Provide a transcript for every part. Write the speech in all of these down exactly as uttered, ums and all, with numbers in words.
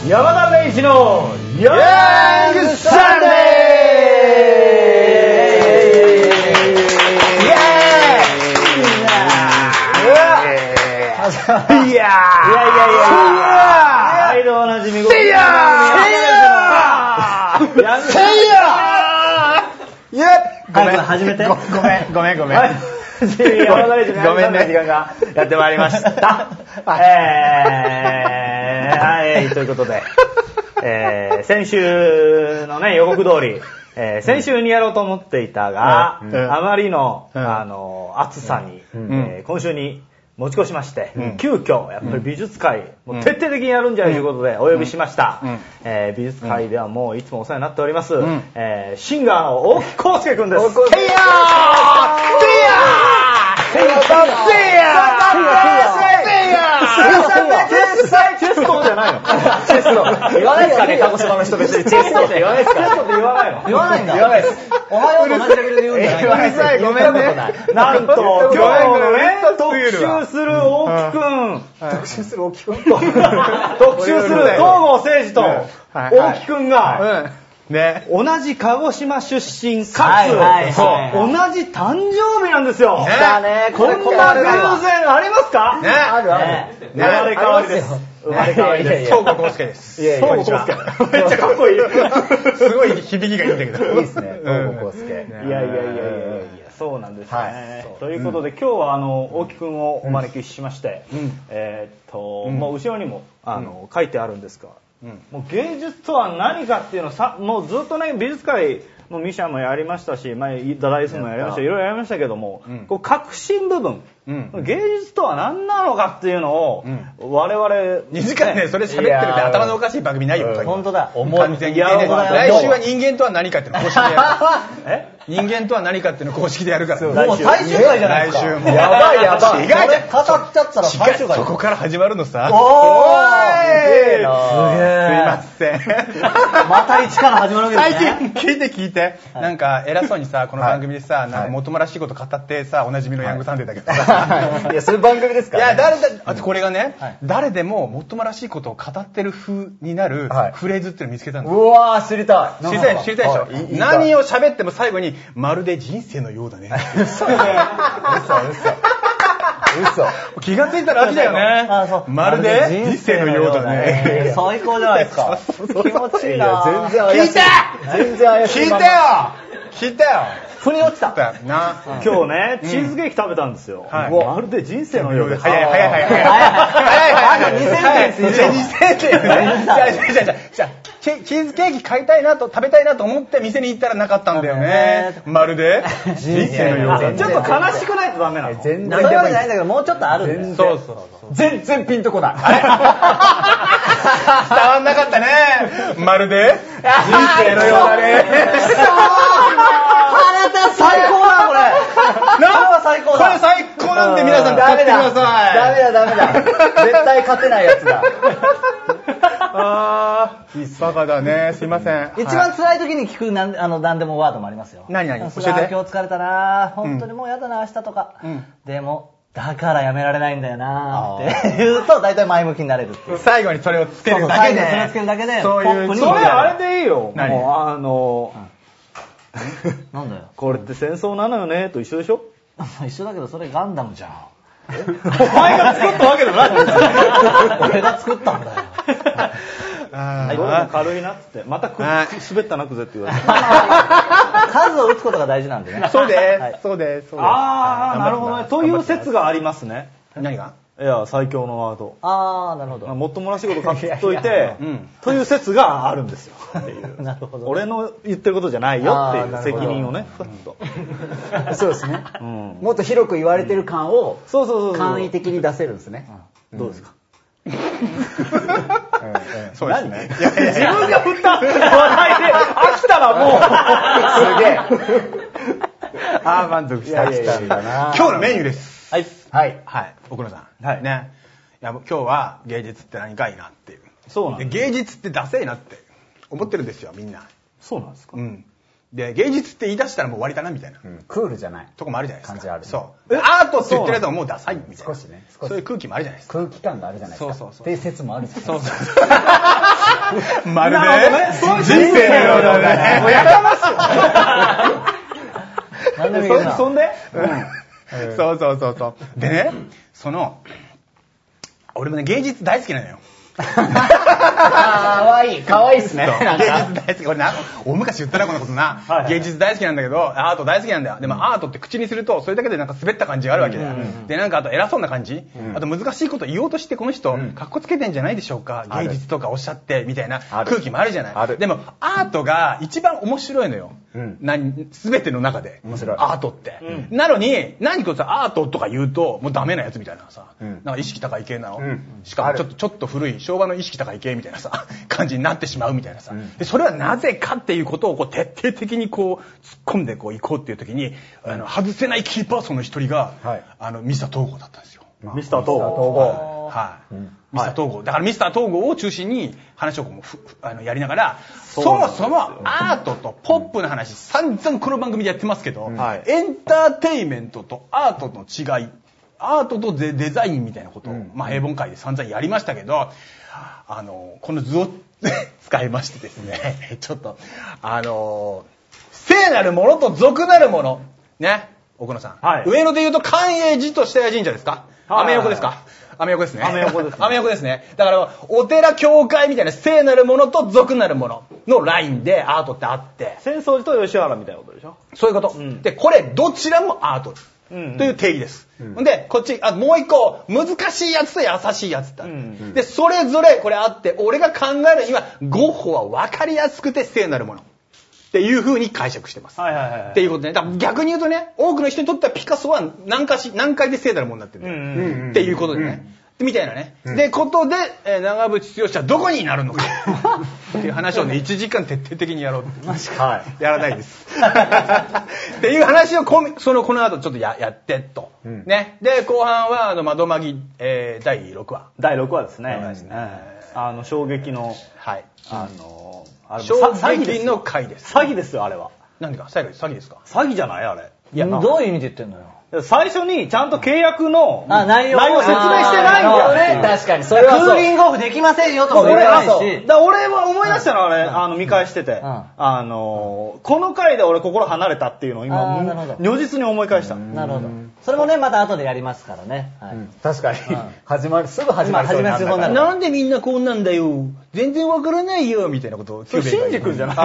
山田礼二のヤングサンデー。いやいやいやいやいや毎度おなじみごせいやせいやせいやごめん始めてごめんごめんごめん山田礼二のヤングサンデーの時間がやってまいりましたえーはいということで、えー、先週のね予告通り、えー、先週にやろうと思っていたが、うん、あまりの、うん、あの暑さに、うんえー、今週に持ち越しまして、うん、急遽やっぱり美術界、うん、もう徹底的にやるんじゃないということでお呼びしました、うんえー、美術界ではもういつもお世話になっております、うんえー、シンガーの大木康介くんです。せいやーせいやーせいやーせいやーチェストじゃないの。チェスト言わないですかね、鹿児島の人別にチェストって言わないですか。チェストって言わないの。言わないんだ。言わないです。おはようと同じレベルで言うんじゃない。言わないです。ごめんね。なんと今日のね特集する大木くん、特集する大木くん、特集する東郷誠司と大木くんが。ね、同じ鹿児島出身かつ、はいはいはい、同じ誕生日なんですよ。ね、こんな偶然ありますか？ね、あるある。ね、生まれ変わりです。生まれ変わりです。東郷康介です。東郷康介。めっちゃかっこいい。すごい響きがいいんだけど。いいですね。東郷康介。いやいやいやいやいや、そうなんですね。はい、ということで、うん、今日はあの大木くんをお招きしまして、うん、えー、っと、うん、もう後ろにもあの、うん、書いてあるんですが。うん、もう芸術とは何かっていうのをさもうずっとね美術界もミシャもやりましたし前ダダイスもやりましたいろいろやりましたけども、うん、こう核心部分、うん、芸術とは何なのかっていうのを、うん、我々 にじかんねそれ喋ってるって頭のおかしい番組ないよ。 本当だ完全にね来週は人間とは何かっていうの公式でやるえ人間とは何かっていうの公式でやるからもう最終回じゃないですか。来週もやばいやばい違うじゃん語っちゃったら最終回そこから始まるのさ。 おーすげえなすいませんまた一から始まるわけですね。 最近聞いて聞いて、はい、なんか偉そうにさこの番組でさ、はい、なんかもっともらしいこと語ってさおなじみのヤングサンデーだけどさ、 はい、いやそういう番組ですか、ね、 いや誰だあとこれがね、はい、誰でももっともらしいことを語ってる風になるフレーズっていうのを見つけたんです。 うわー知りたい知りたい知りたいでしょ、はい、いい何を喋っても最後にまるで人生のようだね嘘ね嘘嘘嘘気がついたら秋だよね。まるで人生のようだね。 最高じゃないですか。気持ちいいな。 全然怪しい。聞いて全然怪しい。聞いてよ聞いてよ腑に落ちたな。 今日ねチーズケーキ食べたんですよ。まるで人生のようで早い早い早い早い早い早いにせんえんにせんえんじゃあチーズケーキ買いたいなと食べたいなと思って店に行ったらなかったんだよね。まるで人生のようだね。 ちょっと悲しくないとダメなの。全然そういうわけじゃないんだけどもうちょっとあるんだよ。そうそうそう全然ピンとこない。 伝わんなかったね。まるで人生のようだね。 最高だこれ。な最高だ。これ最高なんで皆さん買ってください。 ダメだダメだ。絶対勝てないやつだ。 あーバカだね。すいません。 一番辛い時に聞くなんあの何でもワードもありますよ。 何何教えて。 今日疲れたな。本当にもうやだな明日とか。うん、でもだからやめられないんだよなって言うと大体前向きになれるっていう。 最後にそれをつけるだけで。 それをつけるだけで。 そういう。 それあれでいいよ。何？もうあの。なんだよ。これって戦争なのよねと一緒でしょ？一緒だけどそれガンダムじゃん。お前が作ったわけじゃない。俺が作ったんだよ。はい、どうも軽いなっつってまた滑ったなくぜって言われて。数を打つことが大事なんでね。 そうです。そうです。 ああなるほどね。という説がありますね。 何が？ いや最強のワード。ああなるほど。もっともらしいこと書きといてという説があるんですよ。なるほど。俺の言ってることじゃないよっていう責任をね。そうですね。もっと広く言われてる感を簡易的に出せるんですね。どうですか？ そうですね。 自分が振った話題で飽きたらもうすげえ。 ああ満足した。今日のメニューです。 はいはいはい奥野さん。はいね。いや今日は芸術って何かいいなっていう。 そうなんです。 芸術ってダセえなって思ってるんですよみんな。 そうなんですか。うん。 で、芸術って言い出したらもう終わりだなみたいな。 うん、クールじゃない。 とこもあるじゃないですか。 感じある、ね。 そう。アートって言ってるやつはもうダサいみたいな。 少しね。少しそういう空気もあるじゃないですか。 空気感があるじゃないですか。そうそうそう。っていう説もあるじゃないですか。そうそう。まるで、人生のようだね。もうやかましい。 なんでもいいな。 そんで、うん、そうそうそうそう。でね、その、俺もね、芸術大好きなのよ。 かわいい、かわいいっすね。 芸術大好き。俺な、大昔言ったな、このことな。はいはい、芸術大好きなんだけど、アート大好きなんだよ。でも、うん、アートって口にすると、それだけでなんか滑った感じがあるわけだよ。うんうん、で、なんかあと偉そうな感じ、うん、あと難しいこと言おうとして、この人、かっこつけてんじゃないでしょうか。芸術とかおっしゃって、みたいな空気もあるじゃない。でも、アートが一番面白いのよ。うん、何、すべての中で。面白い。アートって。うん、なのに、何かさ、アートとか言うと、もうダメなやつみたいなさ、うん、なんか意識高い系なの。うん、しかもちょっと、ちょっと古い、昭和の意識高い系みたいなさ、感じになってしまうみたいなさ。うん、で、それはなぜかっていうことをこう徹底的にこう、突っ込んでこう行こうっていう時に、あの、外せないキーパーソンの一人が、はい、あの、ミスター東郷だったんですよ。 ミスター東郷。 はい。ミスター東郷。だからミスター東郷を中心に話をこうあのやりながら、そもそもアートとポップの話、散々この番組でやってますけど、はい、エンターテイメントとアートの違い、アートとデザインみたいなことを、うん、まあ平凡会で散々やりましたけど、あの、この図を使いましてですね、ちょっと、あの、聖なるものと俗なるもの、ね、奥野さん。はい、上野で言うと寛永寺と下谷神社ですか？アメ横ですか？アメ横ですね。 アメ横ですね。 アメ横ですね。だから、お寺、教会みたいな聖なるものと俗なるもののラインでアートってあって。 浅草寺と吉原みたいなことでしょ？ そういうこと。うん、で、これ、どちらもアートという定義です。うんうん、で、こっち、あ、もう一個、難しいやつと優しいやつってある。うんうん、で、それぞれこれあって、俺が考えるには、ゴッホは分かりやすくて聖なるもの。っていう風に解釈してます。はいはいはい。っていうことね。だから逆に言うとね、多くの人にとってはピカソは何かし、何回で聖なるものになってるんだよ。うんうんうん、っていうことでね。うん、みたいなね。うん、で、ことで、えー、長渕剛はどこになるのか。っていう話をね、いちじかん徹底的にやろうって。マジか。はい。やらないです。っていう話をこその、この後ちょっとや、やってと。うん、ね。で、後半は、あの、窓まぎ、えー、だいろくわ。 だいろくわですね。そうですね。あの、衝撃の、 はい。 あの、 あれ衝撃の回です。 詐欺ですよ、あれは。 何か詐欺、詐欺ですか？ 詐欺じゃないあれ。 いや、どういう意味で言ってんのよ。 最初にちゃんと契約の内容を説明してないんだよね。確かに。それはクーリングオフできませんよとも言わないし。 だ俺は思い出したのあれ、あの見返してて、あのこの回で俺心離れたっていうのを今如実に思い返した。 なるほど。それもねまた後でやりますからね。 確かに始まるすぐ始まるそうなんだから。 なんでみんなこんなんだよ。全然わからないよみたいなことを。 シンジ君じゃない。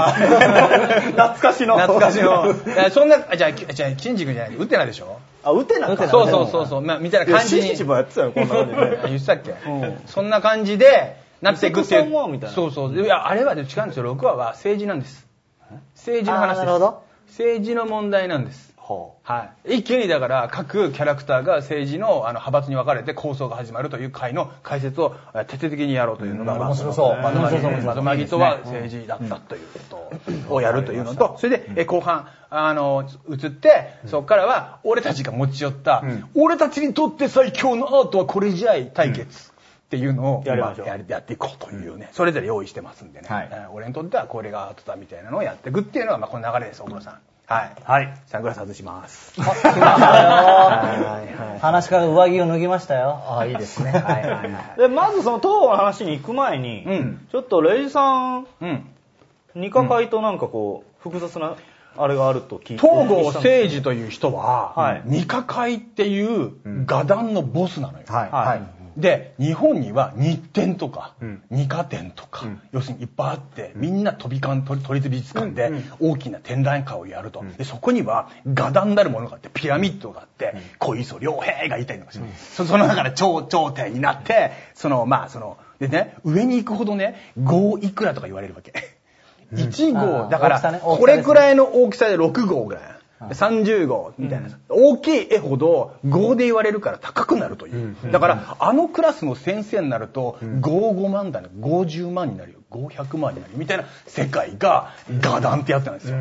懐かしの。 懐かしの。そんなじゃあじゃあシンジ君じゃない。ウテナでしょ。 あ、ウテナか。 そうそうそうそう、まあ、みたいな感じに。 シンジもやってたよ、こんな感じで。 言ってたっけ、うん、そんな感じで、なっていくっていう。 みたいなそうそう。いや、あれは違うんですよ。ろくわは政治なんです。政治の話です。 なるほど。 政治の問題なんです。はい。一気にだから各キャラクターが政治のあの派閥に分かれて構想が始まるという回の解説を徹底的にやろうというのが、 面白そう。 窓まぎとは政治だったということをやるというのと、それで後半、あの、移って、そこからは俺たちが持ち寄った、俺たちにとって最強のアートはこれじゃい対決。っていうのをやっていこうというね、それぞれ用意してますんでね、俺にとってはこれがアートだみたいなのをやっていくっていうのが、まあこの流れです、大黒さん。はい。はい。サングラス外します。来ましたよ。 話から上着を脱ぎましたよ。 ああ、いいですね。はいはいはい。で、まずその東郷の話に行く前に、うん、ちょっとレイジさん、うん、二課会となんかこう、複雑なあれがあると聞いて。 東郷誠二という人は、はい、二課会っていう画壇のボスなのよ。はい。はい。で、日本には日展とか、うん、二課展とか、うん、要するにいっぱいあって、みんな飛び館、都立美術館で大きな展覧会をやると。うん、でそこには画壇なるものがあって、ピラミッドがあって、うん、小磯良平がいたりとかして、うん、そ, その中で頂頂点になって、その、まあ、その、でね、上に行くほどね、ごいくらとか言われるわけ。うん、いち号、だから、ね、これくらいの大きさでろく号ぐらい。さんじゅう号みたいな、うん、大きい絵ほどごで言われるから高くなるという、うん、だからあのクラスの先生になるとご、ごまんだねごじゅうまんになるよごひゃくまんになるよみたいな世界が画壇ってやつなんですよ、うん、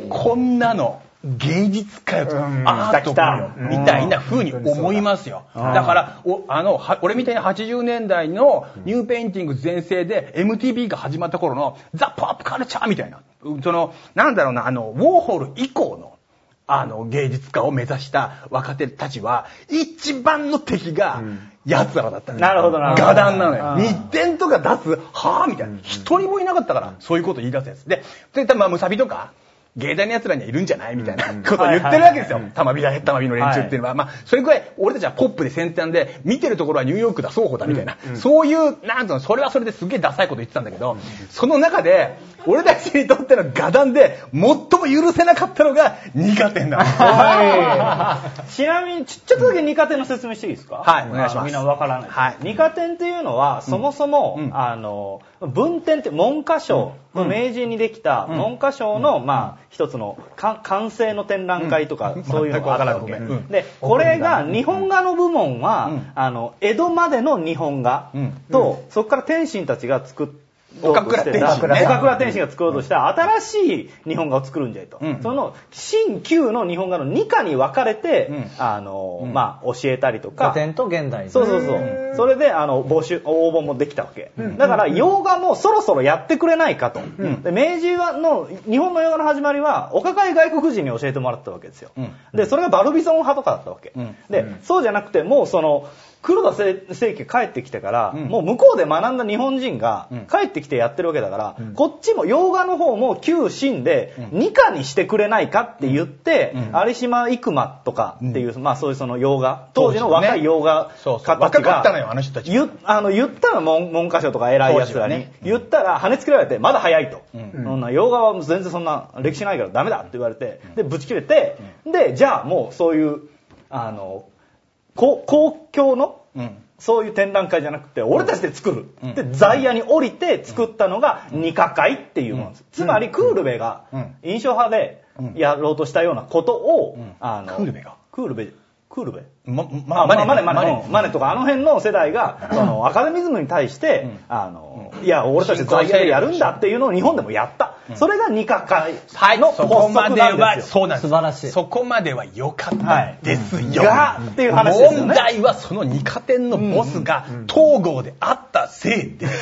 こんなの芸術家よと、うん、アートかよみたいな風に思いますよ、うん、だからおあの俺みたいにはちじゅうねんだいのニューペインティング全盛で エムティーブイ が始まった頃のザ・ポップカルチャーみたいなその、なんだろうな、あの、ウォーホル以降の、あの、芸術家を目指した若手たちは、一番の敵が、奴らだったの、 うん。なるほど、なるほど。 画壇なのよ。日展とか出す、はぁみたいな。一人もいなかったから、そういうこと言い出すやつ。で、で、まあ、ムサビとか、芸大の奴らにはいるんじゃないみたいなことを言ってるわけですよ。玉美だ、玉美の連中っていうのは。まあ、それくらい、俺たちはポップで先端で、見てるところはニューヨークだ、双方だ、みたいな。そういう、なんとの、それはそれですげえダサいこと言ってたんだけど、その中で、俺たちにとっての画壇で、最も許せなかったのが、二課展だ。 ちなみに、ちょっとだけ二課展の説明していいですか？ はい、お願いします。 みんなわからない。 はい。 二課展っていうのは、そもそも、あの、文展って文科省、明治にできた文科省の、まあ、一つの完成の展覧会とか、そういうのがあったわけ。で、これが日本画の部門は、あの、江戸までの日本画と、そこから天心たちが作って岡倉天心、岡倉天心が作ろうとした新しい日本画を作るんじゃいと。うん、その新旧の日本画のに課に分かれて、うん、あの、うん、まあ、教えたりとか。 古典と現代。 そうそうそう。それで、あの、募集、応募もできたわけ。うん、だから、洋画もそろそろやってくれないかと。うん、で明治の、日本の洋画の始まりは、お抱え外国人に教えてもらったわけですよ。うん、で、それがバルビゾン派とかだったわけ。うん、で、そうじゃなくて、もうその、黒田清家帰ってきてから、うん、もう向こうで学んだ日本人が帰ってきてやってるわけだから、うん、こっちも洋画の方も旧新でに課にしてくれないかって言って、うん、有島生馬とかっていう、うん、まあそういうその洋画、当時の若い洋画家たちが、 若かったのよ、あの人たち。 言, あの言ったら文, 文科省とか偉い奴らに、ね、言ったら跳ねつけられて、まだ早いと。うん、そんな洋画は全然そんな歴史ないからダメだって言われて、で、ぶち切れて、うん、で、じゃあもうそういう、あの、公共の、うんそういう展覧会じゃなくて、俺たちで作る。うん、で、在野に降りて作ったのが二課会っていうものです。うん、つまり、クールベが印象派でやろうとしたようなことを、うん、あの、 クールベがクールベ、クールベま、ま、マネ、 マネ、マネ、マネとか、あの辺の世代が、その、アカデミズムに対して、うん、あの、いや、俺たち在野でやるんだっていうのを日本でもやった。うん、それが二課会の発足なんですよ。 そうなんです。 素晴らしい。 そこまでは良かったですよ。 が、っていう話ですよね。 問題はその二課展のボスが東郷であったせいで、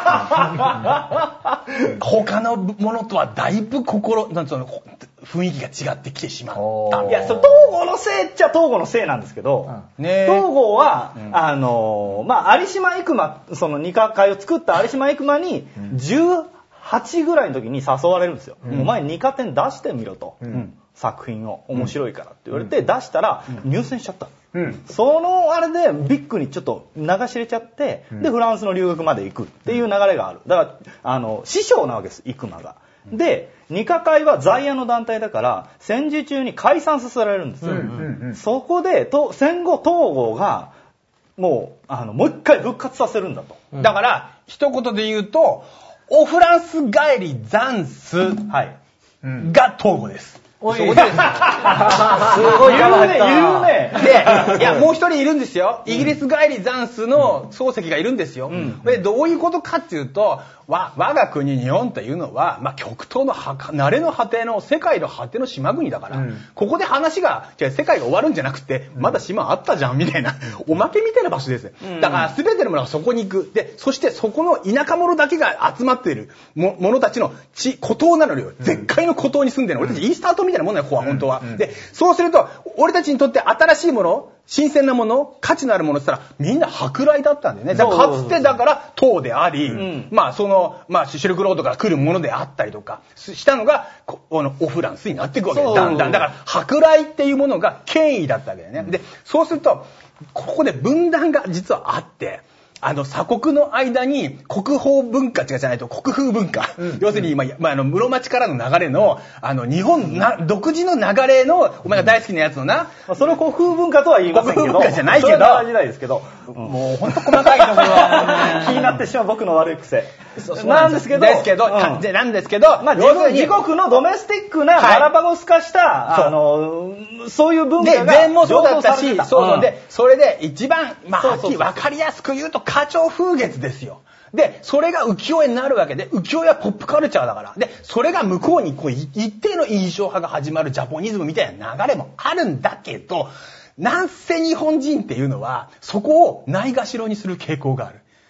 他のものとはだいぶ心、なんその、雰囲気が違ってきてしまった。 いや、それ東郷のせいっちゃ東郷のせいなんですけど、うん、ね、東郷は、うん、あの、まあ、有島生馬、その二課会を作った有島生馬に、じゅうはちぐらいの時に誘われるんですよ。うん、お前二課展出してみろと。うん、作品を面白いからって言われて、うん、出したら入選しちゃった。うん、そのあれでビッグにちょっと流し入れちゃって、うん、で、フランスの留学まで行くっていう流れがある。だから、あの、師匠なわけです、生馬が。で、二課会は在野の団体だから、戦時中に解散させられるんですよ。うんうんうん、そこで、と戦後東郷が、もう、あの、もう一回復活させるんだと。 うん、だから、一言で言うと、オフランス帰りザンスが東郷です。 おい、 そこです。すごい言うね、言うね。 で、いや、もう一人いるんですよ。イギリス帰りザンスの漱石がいるんですよ。うん、で、どういうことかっていうと、わ、我が国日本というのは、まあ、極東のはか、慣れの果ての、世界の果ての島国だから、うん、ここで話が、じゃ世界が終わるんじゃなくて、まだ島あったじゃん、みたいな、おまけみたいな場所です。うん、だから、すべてのものがそこに行く。で、そしてそこの田舎者だけが集まっているも者たちの地、孤島なのよ。絶海の孤島に住んでるの。俺たちイースター島みたいなもんだよ、ここは、本当は。うん、で、そうすると、俺たちにとって新しいもの、新鮮なもの、価値のあるものって言ったら、みんな舶来だったんだよね。だからかつてだから、唐であり、うん、まあ、その、まあ、シルクロードから来るものであったりとか、したのが、この、オフランスになっていくわけです。だんだん。だから、舶来っていうものが権威だったわけだよね。うん、で、そうすると、ここで分断が実はあって、あの、鎖国の間に国宝文化じゃないと国風文化。うん、要するに今、まあ、あの、室町からの流れの、あの、日本な、独自の流れの、お前が大好きなやつのな。 まあ、その国風文化とは言いませんけど。 国風文化じゃないけど。 それは大事ないですけど。もう、ほんと細かいところは、気になってしまう僕の悪い癖。なんですけど。 ですけど、うん、でなんですけど、 まあ、自国のドメスティックなガラパゴス化した、はい、あの、そういう文化が。 で、禅もそうだったし、そうそうで、それで一番、まあ、はっきり分かりやすく言うと、花鳥風月ですよ。で、それが浮世絵になるわけで、浮世絵はポップカルチャーだから。で、それが向こうにこう一定の印象派が始まるジャポニズムみたいな流れもあるんだけど、なんせ日本人っていうのは、そこをないがしろにする傾向がある。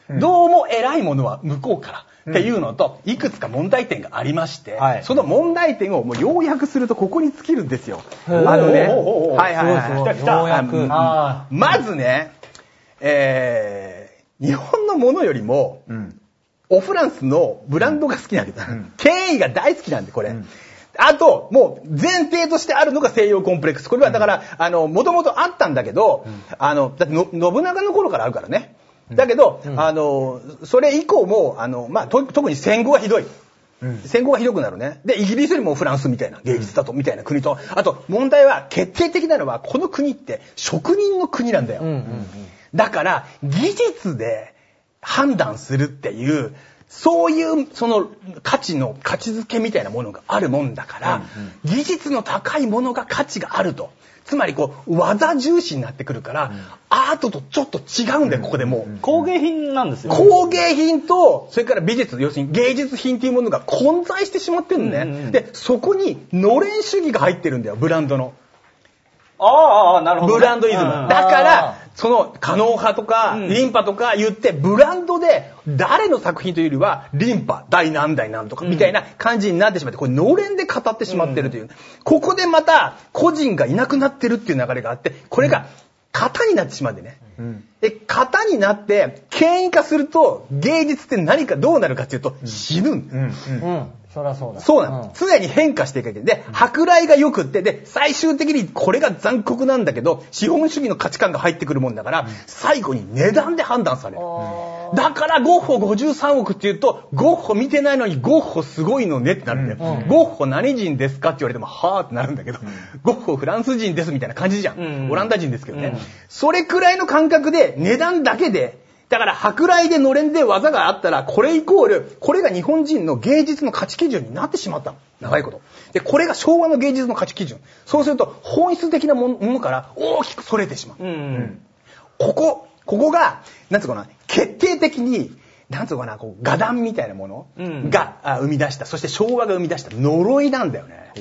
どうも偉いものは向こうからっていうのと、いくつか問題点がありまして、はい、その問題点をもう要約するとここに尽きるんですよ。あのね、はいはいはい。来た来た。要約。まずね、えー、日本のものよりも、うん、オフランスのブランドが好きなんだ。うん、権威が大好きなんで、これ。うん、あと、もう前提としてあるのが西洋コンプレックス。これはだから、うん、あの、もともとあったんだけど、うん、あの、だっての信長の頃からあるからね。だけど、うん、あの、それ以降も、あの、まあ、と特に戦後はひどい。うん、戦後がひどくなるね。で、イギリスよりもフランスみたいな芸術だと、みたいな国と、あと問題は決定的なのは、この国って職人の国なんだよ。うんうんうん、だから、技術で判断するっていう、そういうその価値の価値づけみたいなものがあるもんだから、うんうん、技術の高いものが価値があると。つまりこう技重視になってくるから、うん、アートとちょっと違うんだよ、ここでもう、うん、 工芸品なんですよ。 工芸品とそれから美術、要するに芸術品っていうものが混在してしまってるんだね、うんうんうん、でそこにのれん主義が入ってるんだよ、ブランドの。 ああ、なるほど、ね、 ブランドイズム。だから、その、カノン派とか、リンパとか言って、ブランドで、誰の作品というよりは、リンパ、大何代なんとか、みたいな感じになってしまって、これ、のれんで語ってしまってるという。うん、ここでまた、個人がいなくなってるっていう流れがあって、これが、型になってしまうんでね。うん、で、型になって、権威化すると、芸術って何かどうなるかっていうと、死ぬんだよ。うんうんうんそりゃそうだ。 そうなの、うん。常に変化していくわけで、舶来が良くって、で、最終的にこれが残酷なんだけど、資本主義の価値観が入ってくるもんだから、うん、最後に値段で判断される。だからゴッホごじゅうさんおくって言うと、ゴッホ見てないのにゴッホすごいのねってなるんだよ。うん、ゴッホ何人ですかって言われても、はーってなるんだけど、うん、ゴッホフランス人ですみたいな感じじゃん。うん、オランダ人ですけどね、うん。それくらいの感覚で、値段だけで、だから、舶来でのれんで技があったら、これイコール、これが日本人の芸術の価値基準になってしまったの。長いこと。で、これが昭和の芸術の価値基準。そうすると、本質的なものから大きく逸れてしまう。うんうん、ここ、ここが、なんつうかな、決定的に、なんつうかな、こう、画壇みたいなものが、うん、生み出した、そして昭和が生み出した呪いなんだよね。うん、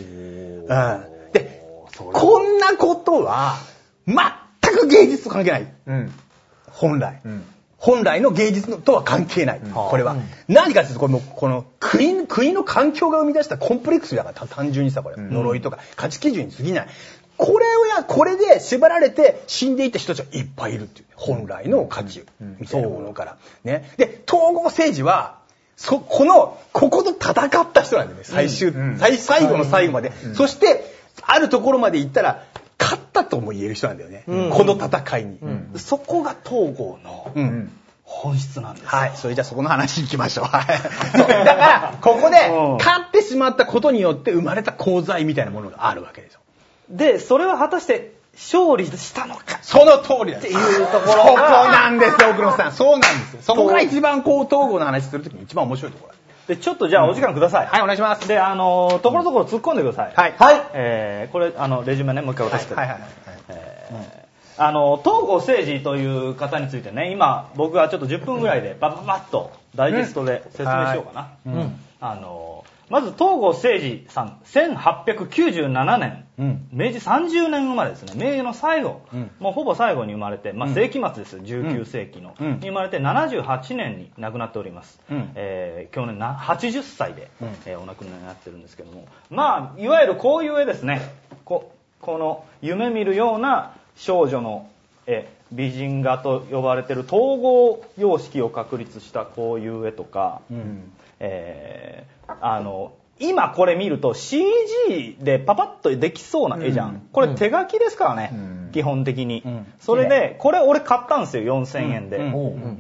で、こんなことは、全く芸術と関係ない。うん、本来。うん本来の芸術とは関係ない。うん、これは。うん、何かというと、この、この国、国の環境が生み出したコンプレックスだから、単純にさ、これ、うん、呪いとか価値基準に過ぎない。これをや、これで縛られて死んでいった人たちがいっぱいいるっていう、ね。本来の価値みたいなものから。ね。で、統合政治は、そ、この、ここと戦った人なんだよね。最終、うん、最、最後の最後まで。うん、そして、あるところまで行ったら、勝ったとも言える人なんだよね。うん、この戦いに、うんうん。そこが統合の本質なんです、うん。 はい。それじゃあそこの話に行きましょう。はい。だから、ここで勝ってしまったことによって生まれた功罪みたいなものがあるわけですよ。 で、それは果たして勝利したのか。 その通りです。 っていうところが。 そこなんですよ、奥野さん。そうなんですよ。そこが一番こう統合の話するときに一番面白いところ。 で、ちょっとじゃあお時間ください。うん、 はい、お願いします。 で、あの、ところどころ突っ込んでください。 はい。 はい。えー、これ、あの、レジュメね、もう一回渡してください。はい、はい、はい。えー、あの、東郷政治という方についてね、今、僕がちょっとじゅっぷんぐらいで、バババッと、ダイジェストで説明しようかな。うん。うん、あの、まず、東郷政治さん、せんはっぴゃくきゅうじゅうななねん、うん、明治さんじゅうねん生まれですね。明治の最後、うん、もうほぼ最後に生まれて、まあ、世紀末ですよ、じゅうきゅうせいきの、うん、に生まれてななじゅうはちねんに亡くなっております。うん、えー、去年なはちじゅっさいで、うんえー、お亡くなりになってるんですけども、まあ、いわゆるこういう絵ですね。こ、この夢見るような少女の絵、美人画と呼ばれている統合様式を確立したこういう絵とか、うんえー、あの、今これ見ると シージー でパパッとできそうな絵じゃん。うん、これ手書きですからね、うん、基本的に、うん。それで、これ俺買ったんですよ、よんせんえんで。うん、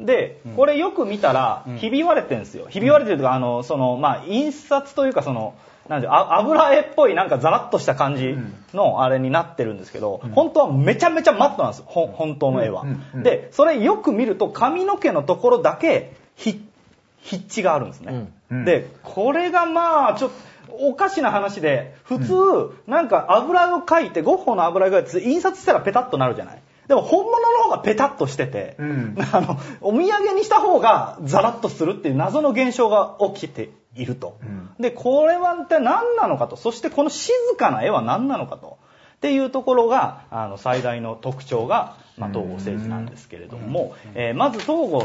で、これよく見たら、ひび割れてるんですよ。ひび割れてるというか、あの、その、まあ、印刷というか、その、なんで、油絵っぽいなんかザラッとした感じのあれになってるんですけど、うん、本当はめちゃめちゃマットなんですよ、ほ本当の絵は、うんうんうん。で、それよく見ると髪の毛のところだけひ筆致があるんですね。うん、で、これがまあ、ちょっと、おかしな話で、普通、なんか油絵を描いて、ゴッホの油絵が印刷したらペタッとなるじゃない。でも本物の方がペタッとしてて、うん、あの、お土産にした方がザラッとするっていう謎の現象が起きていると。うん、で、これは一体何なのかと、そしてこの静かな絵は何なのかと。っていうところが、あの、最大の特徴が、まあ、東郷政治なんですけれども、えー、まず東郷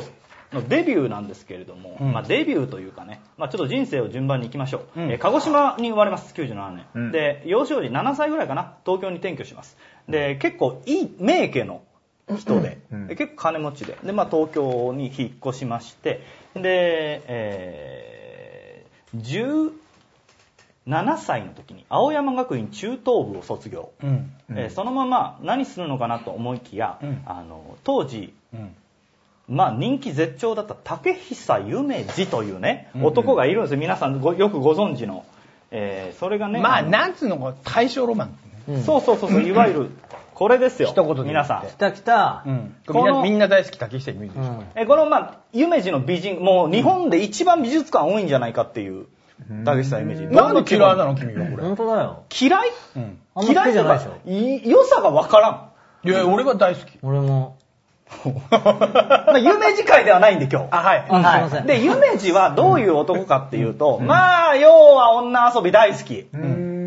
のデビューなんですけれども、うん、まあ、デビューというかね、まあ、ちょっと人生を順番に行きましょう、うんえー、鹿児島に生まれます。きゅうじゅうななねん、うん、で幼少時ななさいぐらいかな、東京に転居します。で結構いい名家の人で、うん、で結構金持ちで、で、まあ、東京に引っ越しまして、で、えー、じゅうななさいの時に青山学院中等部を卒業、うんうんえー、そのまま何するのかなと思いきや、うん、あの当時、うんまあ、人気絶頂だった竹久夢二というね、うんうん、男がいるんですよ。皆さんごよくご存知の、えー、それがね、 まあなんつうのか大正ロマン、 うん、そうそうそうそういわゆるこれですよ。 一言で皆さん。 来た来た。 うん、みんなみんな大好き竹久夢二でしょ、うん、 えこのまあ夢二の美人、もう日本で一番美術館多いんじゃないかっていう。竹久夢二。 なんで嫌いなの君はこれ。 本当だよ。 嫌い？うん。嫌いじゃないでしょ。良さがわからん。 いや俺は大好き。 俺も。 夢二会ではないんで今日。 あはい。 うん、はい、すいません。 で夢二はどういう男かっていうと、うん、まあ要は女遊び大好き。うん、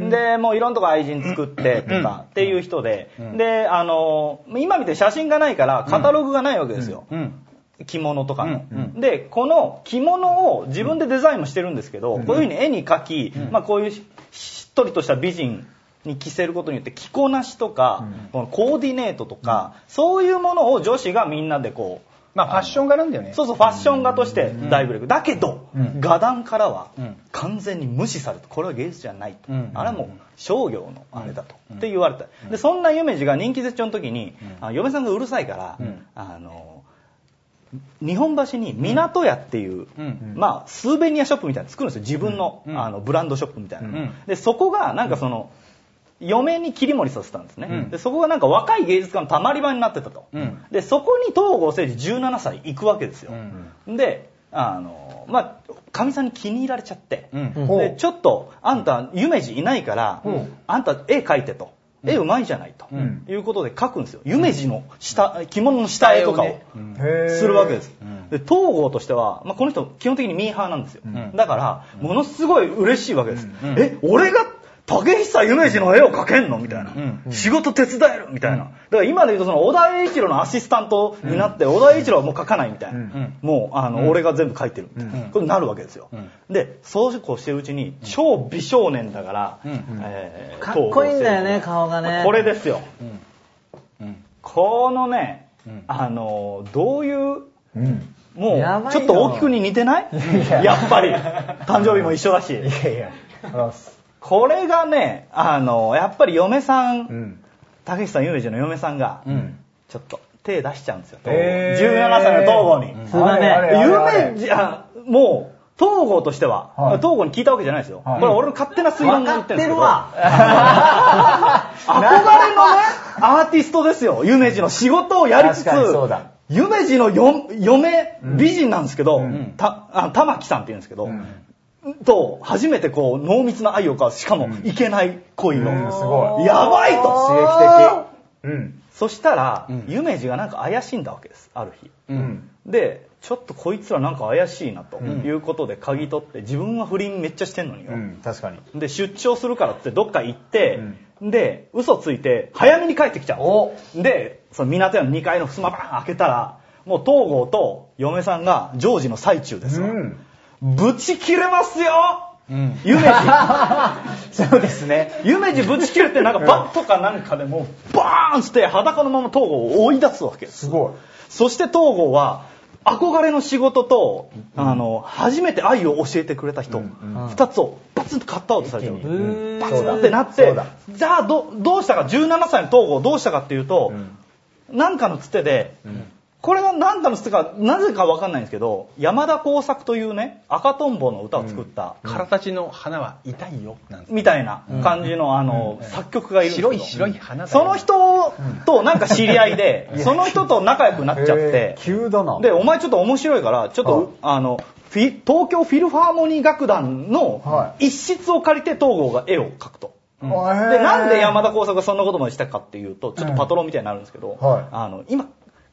でもういろんなとこ愛人作ってとかっていう人で、うん、であの今見て写真がないからカタログがないわけですよ。うんうん着物とかの、うんうん、でこの着物を自分でデザインもしてるんですけど、うん、こういう風に絵に描き、うんまあ、こういうしっとりとした美人に着せることによって着こなしとか、うん、このコーディネートとか、うん、そういうものを女子がみんなでこうまあファッション画なんだよね。 そうそうファッション画として大ブレイク、うん、だけど、うん、画壇からは完全に無視されて、これは芸術じゃないと、うん、あれはもう商業のあれだと、うん、って言われた。でそんな夢二が人気絶頂の時に、うん、嫁さんがうるさいから、うん、あの日本橋に港屋っていう、うん、まあスーベニアショップみたいなの作るんですよ。自分の、うん、あのブランドショップみたいな、うん、でそこがなんかその嫁に切り盛りさせたんですね、うん、でそこがなんか若い芸術家のたまり場になってたと、うん、でそこに東郷誠治じゅうななさい行くわけですよ、うん、であのまあかみさんに気に入られちゃって、うん、でちょっとあんた夢二いないから、うん、あんた絵描いてと、絵うまいじゃないと、うん、いうことで描くんですよ。夢二の下着物の下絵とかをするわけです。で東郷としては、まあ、この人基本的にミーハーなんですよ、うん、だからものすごい嬉しいわけです、うんうん、え俺が竹久夢二の絵を描けんのみたいな、うんうん、仕事手伝えるみたいな、だから今で言うとその小田栄一郎のアシスタントになって、うん、小田栄一郎はもう描かないみたいな、うん、もうあの、うん、俺が全部描いてるみたいな、うん、ことになるわけですよ、うん、でそうこうしてるうちに超美少年だから、うんえー、かっこいいんだよね顔がね。 これですよ、うんうん、このね、うん、あのどういう、うんもうちょっと大きくに似てない？やっぱり誕生日も一緒だし。いやいやこれがねあのやっぱり嫁さん、うん、竹久夢二の嫁さんが、うん、ちょっと手出しちゃうんですよ、えー、じゅうななさいの東郷に、 うん、そうだね夢二あもう東郷としては、はい、東郷に聞いたわけじゃないですよ、はい、これ俺の勝手な推論が言ってるんですけど、憧れのねアーティストですよ夢二の仕事をやりつつ夢二のよ嫁美人なんですけど、うん、たあ玉木さんって言うんですけど、うん、と初めてこう濃密な愛を交わす、しかもいけない恋の、うん、すごいやばいと刺激的、うん、そしたら、うん、夢二がなんか怪しんだわけですある日、うん、でちょっとこいつらなんか怪しいなということで嗅ぎ取って、自分は不倫めっちゃしてんのによ、うん、確かにで出張するからってどっか行って、うん、で嘘ついて早めに帰ってきちゃう。でその港屋のにかいの襖バーン開けたらもう東郷と嫁さんが常時の最中ですよ、うん、ぶち切れますよ、うん、夢二そうですね夢二ぶち切れてなんかバットかなんかでもうバーンして裸のまま東郷を追い出すわけです。すごい。そして東郷は憧れの仕事と、うん、あの初めて愛を教えてくれた人、うんうん、ふたつをバツンとカットアウトされちゃう、うん、バツンってなってじゃあ ど, どうしたかじゅうななさいの東郷どうしたかっていうと、うん、なんかのつてで、うんこれが何かのつてかなぜか分かんないんですけど山田耕作というね赤とんぼの歌を作った、 うん、からたちの花は痛いよなんみたいな感じの、あの、うん、作曲がいるんですけど白い白い花だよその人となんか知り合いで、うん、その人と仲良くなっちゃって急だな。 でお前ちょっと面白いからちょっとあのフィ東京フィルハーモニー楽団の一室を借りて東郷が絵を描くと、うん、でなんで山田耕作がそんなことまでしたかっていうとちょっとパトロンみたいになるんですけど、うんはい、あの今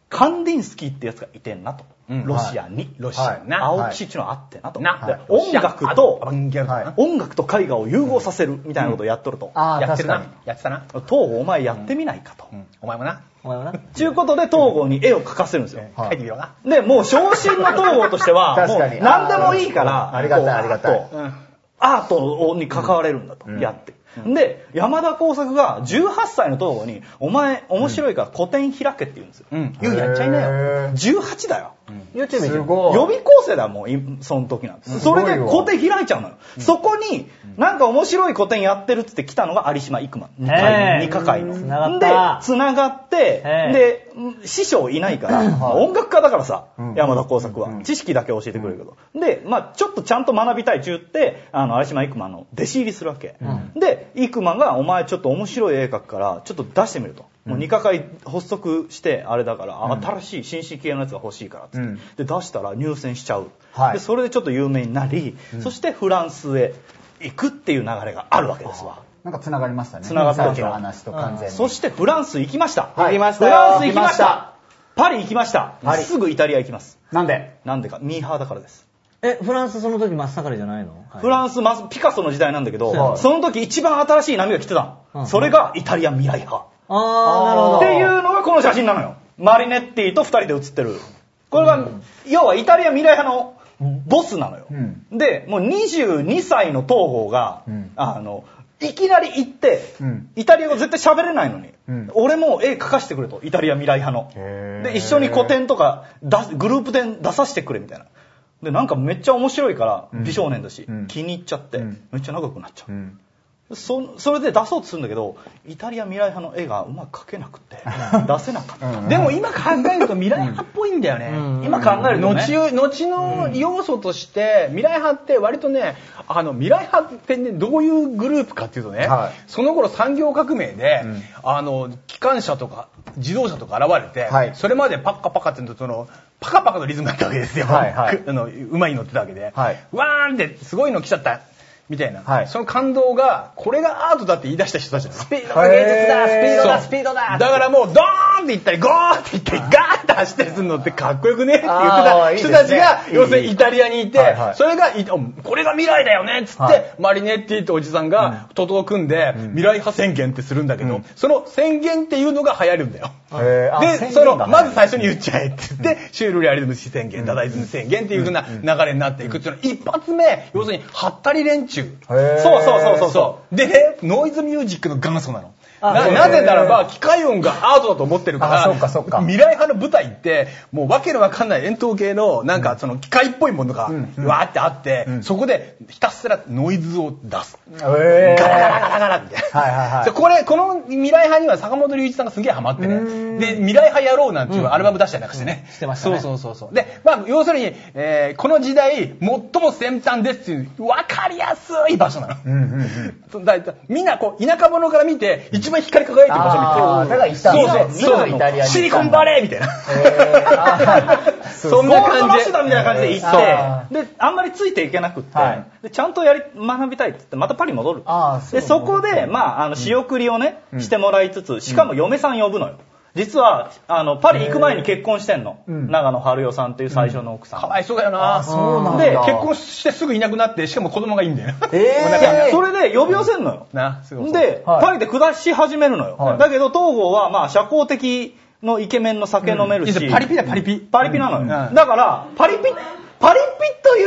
カンディンスキーってやつがいてんなと。ロシアに。 ロシアにな。 青木っていうのがあってなと。 な。 音楽と、 はい、 音楽と絵画を融合させるみたいなことをやっとると。 ああ、 やってるな。やってたな。 東郷お前やってみないかと。 お前もな。 お前もな。 ということで東郷に絵を描かせるんですよ。 描いてみろな。 で、もう昇進の東郷としては、もう何でもいいから、 ありがたいありがたい。 アートに関われるんだと、やって。で、山田耕作がじゅうはっさいの東郷に、お前面白いから個展開けって言うんですよ。 うん。言うやっちゃいなよ。 じゅうはちだよ。 YouTube すごい。 予備校生だもん、その時なんです。それで個展開いちゃうのよ。そこに、なんか面白い個展やってるって来たのが有島育馬。二課会の。 つながっで、 た。 つながって、で、師匠いないから、音楽家だからさ、山田耕作は。知識だけ教えてくれるけど。で、まあちょっとちゃんと学びたい中って、あの、有島育馬の弟子入りするわけ。で、育馬が、お前ちょっと面白い絵描くから、ちょっと出してみると。もう二課会発足してあれだから、うん、新しい新進系のやつが欲しいからっつって、うん、で出したら入選しちゃう、はい、でそれでちょっと有名になり、うん、そしてフランスへ行くっていう流れがあるわけですわ。 なんか繋がりましたね。 繋がったの話と完全に、 うん、そしてフランス行きました。 はい、行きましたフランス行きました。パリ行きました。すぐイタリア行きます。 なんでなんでかミーハーだからです。 え、フランスその時真っ盛りじゃないの？ はい、フランスピカソの時代なんだけど、はい、その時一番新しい波が来てたの、うん、それがイタリア未来派。 あー、なるほど。 っていうのがこの写真なのよ。マリネッティと二人で写ってる。これが、うん、要はイタリア未来派のボスなのよ。うん、で、もうにじゅうにさいの東郷が、うん、あの、いきなり行って、うん、イタリア語絶対喋れないのに、うん、俺も絵描かしてくれと、イタリア未来派の。で、一緒に個展とか出グループ展出させてくれみたいな。で、なんかめっちゃ面白いから、美少年だし、うん、気に入っちゃって、うん、めっちゃ仲良くなっちゃう。うんそ, それで出そうとするんだけど、イタリア未来派の絵がうまく描けなくて出せなかった、うん、 でも今考えると未来派っぽいんだよね、うん、 今考えるとね後, 後の要素として未来派って割とね、あの未来派ってね、どういうグループかっていうとね、はい、その頃産業革命で、うん、あの機関車とか自動車とか現れて、はい、それまでパッカパカってそのパカパカのリズムだったわけですよ、はいはい、あの馬に乗ってたわけで、はい、ワーンってすごいの来ちゃったみたいな、はい、その感動がこれがアートだって言い出した人たちなの。 スピードが芸術だ、スピードだ、スピードだ。 だからもうドーンって行ったりゴーって行ったりガーって走ったりするのってかっこよくねって言ってた人たちが要するにイタリアにいて、はいはい、それがこれが未来だよねっつって、はい、マリネッティっておじさんが徒党を組んで、うん、未来派宣言ってするんだけど、うん、その宣言っていうのが流行るんだよ。で、そのまず最初に言っちゃえって言って、うん、シュールレアリズム史宣言、ダダイズム宣言っていう風な流れになっていくっていうの一発目要するにハッタリ連中。 そうそうそうそうそう。 でね、ノイズミュージックの元祖なの。な, なぜならば機械音がアートだと思ってるから、 そうかそうか、 未来派の舞台ってもうわけのわかんない円筒形のなんかその機械っぽいものがわーってあって、うんうん、そこでひたすらノイズを出す、えー、ガラガラガラガラみたいな、はいはいはい、これこの未来派には坂本龍一さんがすげえハマってね、で未来派やろうなんていうアルバム出したりなんかしてね、 うん、してましたね。 そうそうそうそう。で、まあ要するに、えー、この時代最も先端ですっていうわかりやすい場所なの、うんうんうん、だだみんなこう田舎者から見て一番光り輝いてる場所みたいな。 ああ、だから行ったんですね。 そうそう、イタリアにシリコンバレーみたいな。えー、そんな感じで。ゴールドラッシュだみたいな感じで行って、 で、あんまりついていけなくって、はい、でちゃんとやり学びたいって言って、またパリ戻る。あそで、そこで、まあ、あの、仕送りをね、うん、してもらいつつ、しかも嫁さん呼ぶのよ。実は、あの、パリ行く前に結婚してんの。長野春代さんっていう最初の奥さん。 かわいそうだよな。 そうなんだ。 で、結婚してすぐいなくなって、しかも子供がいいんだよ。 えー、それで呼び寄せんのよ。 な、すごい。 で、はい、パリで下し始めるのよ。はい、だけど、東郷は、まあ、社交的のイケメンの酒飲めるし。 うん、パリピだ、パリピ。 パリピなのよ。うん、だから、パリピ、パリピという、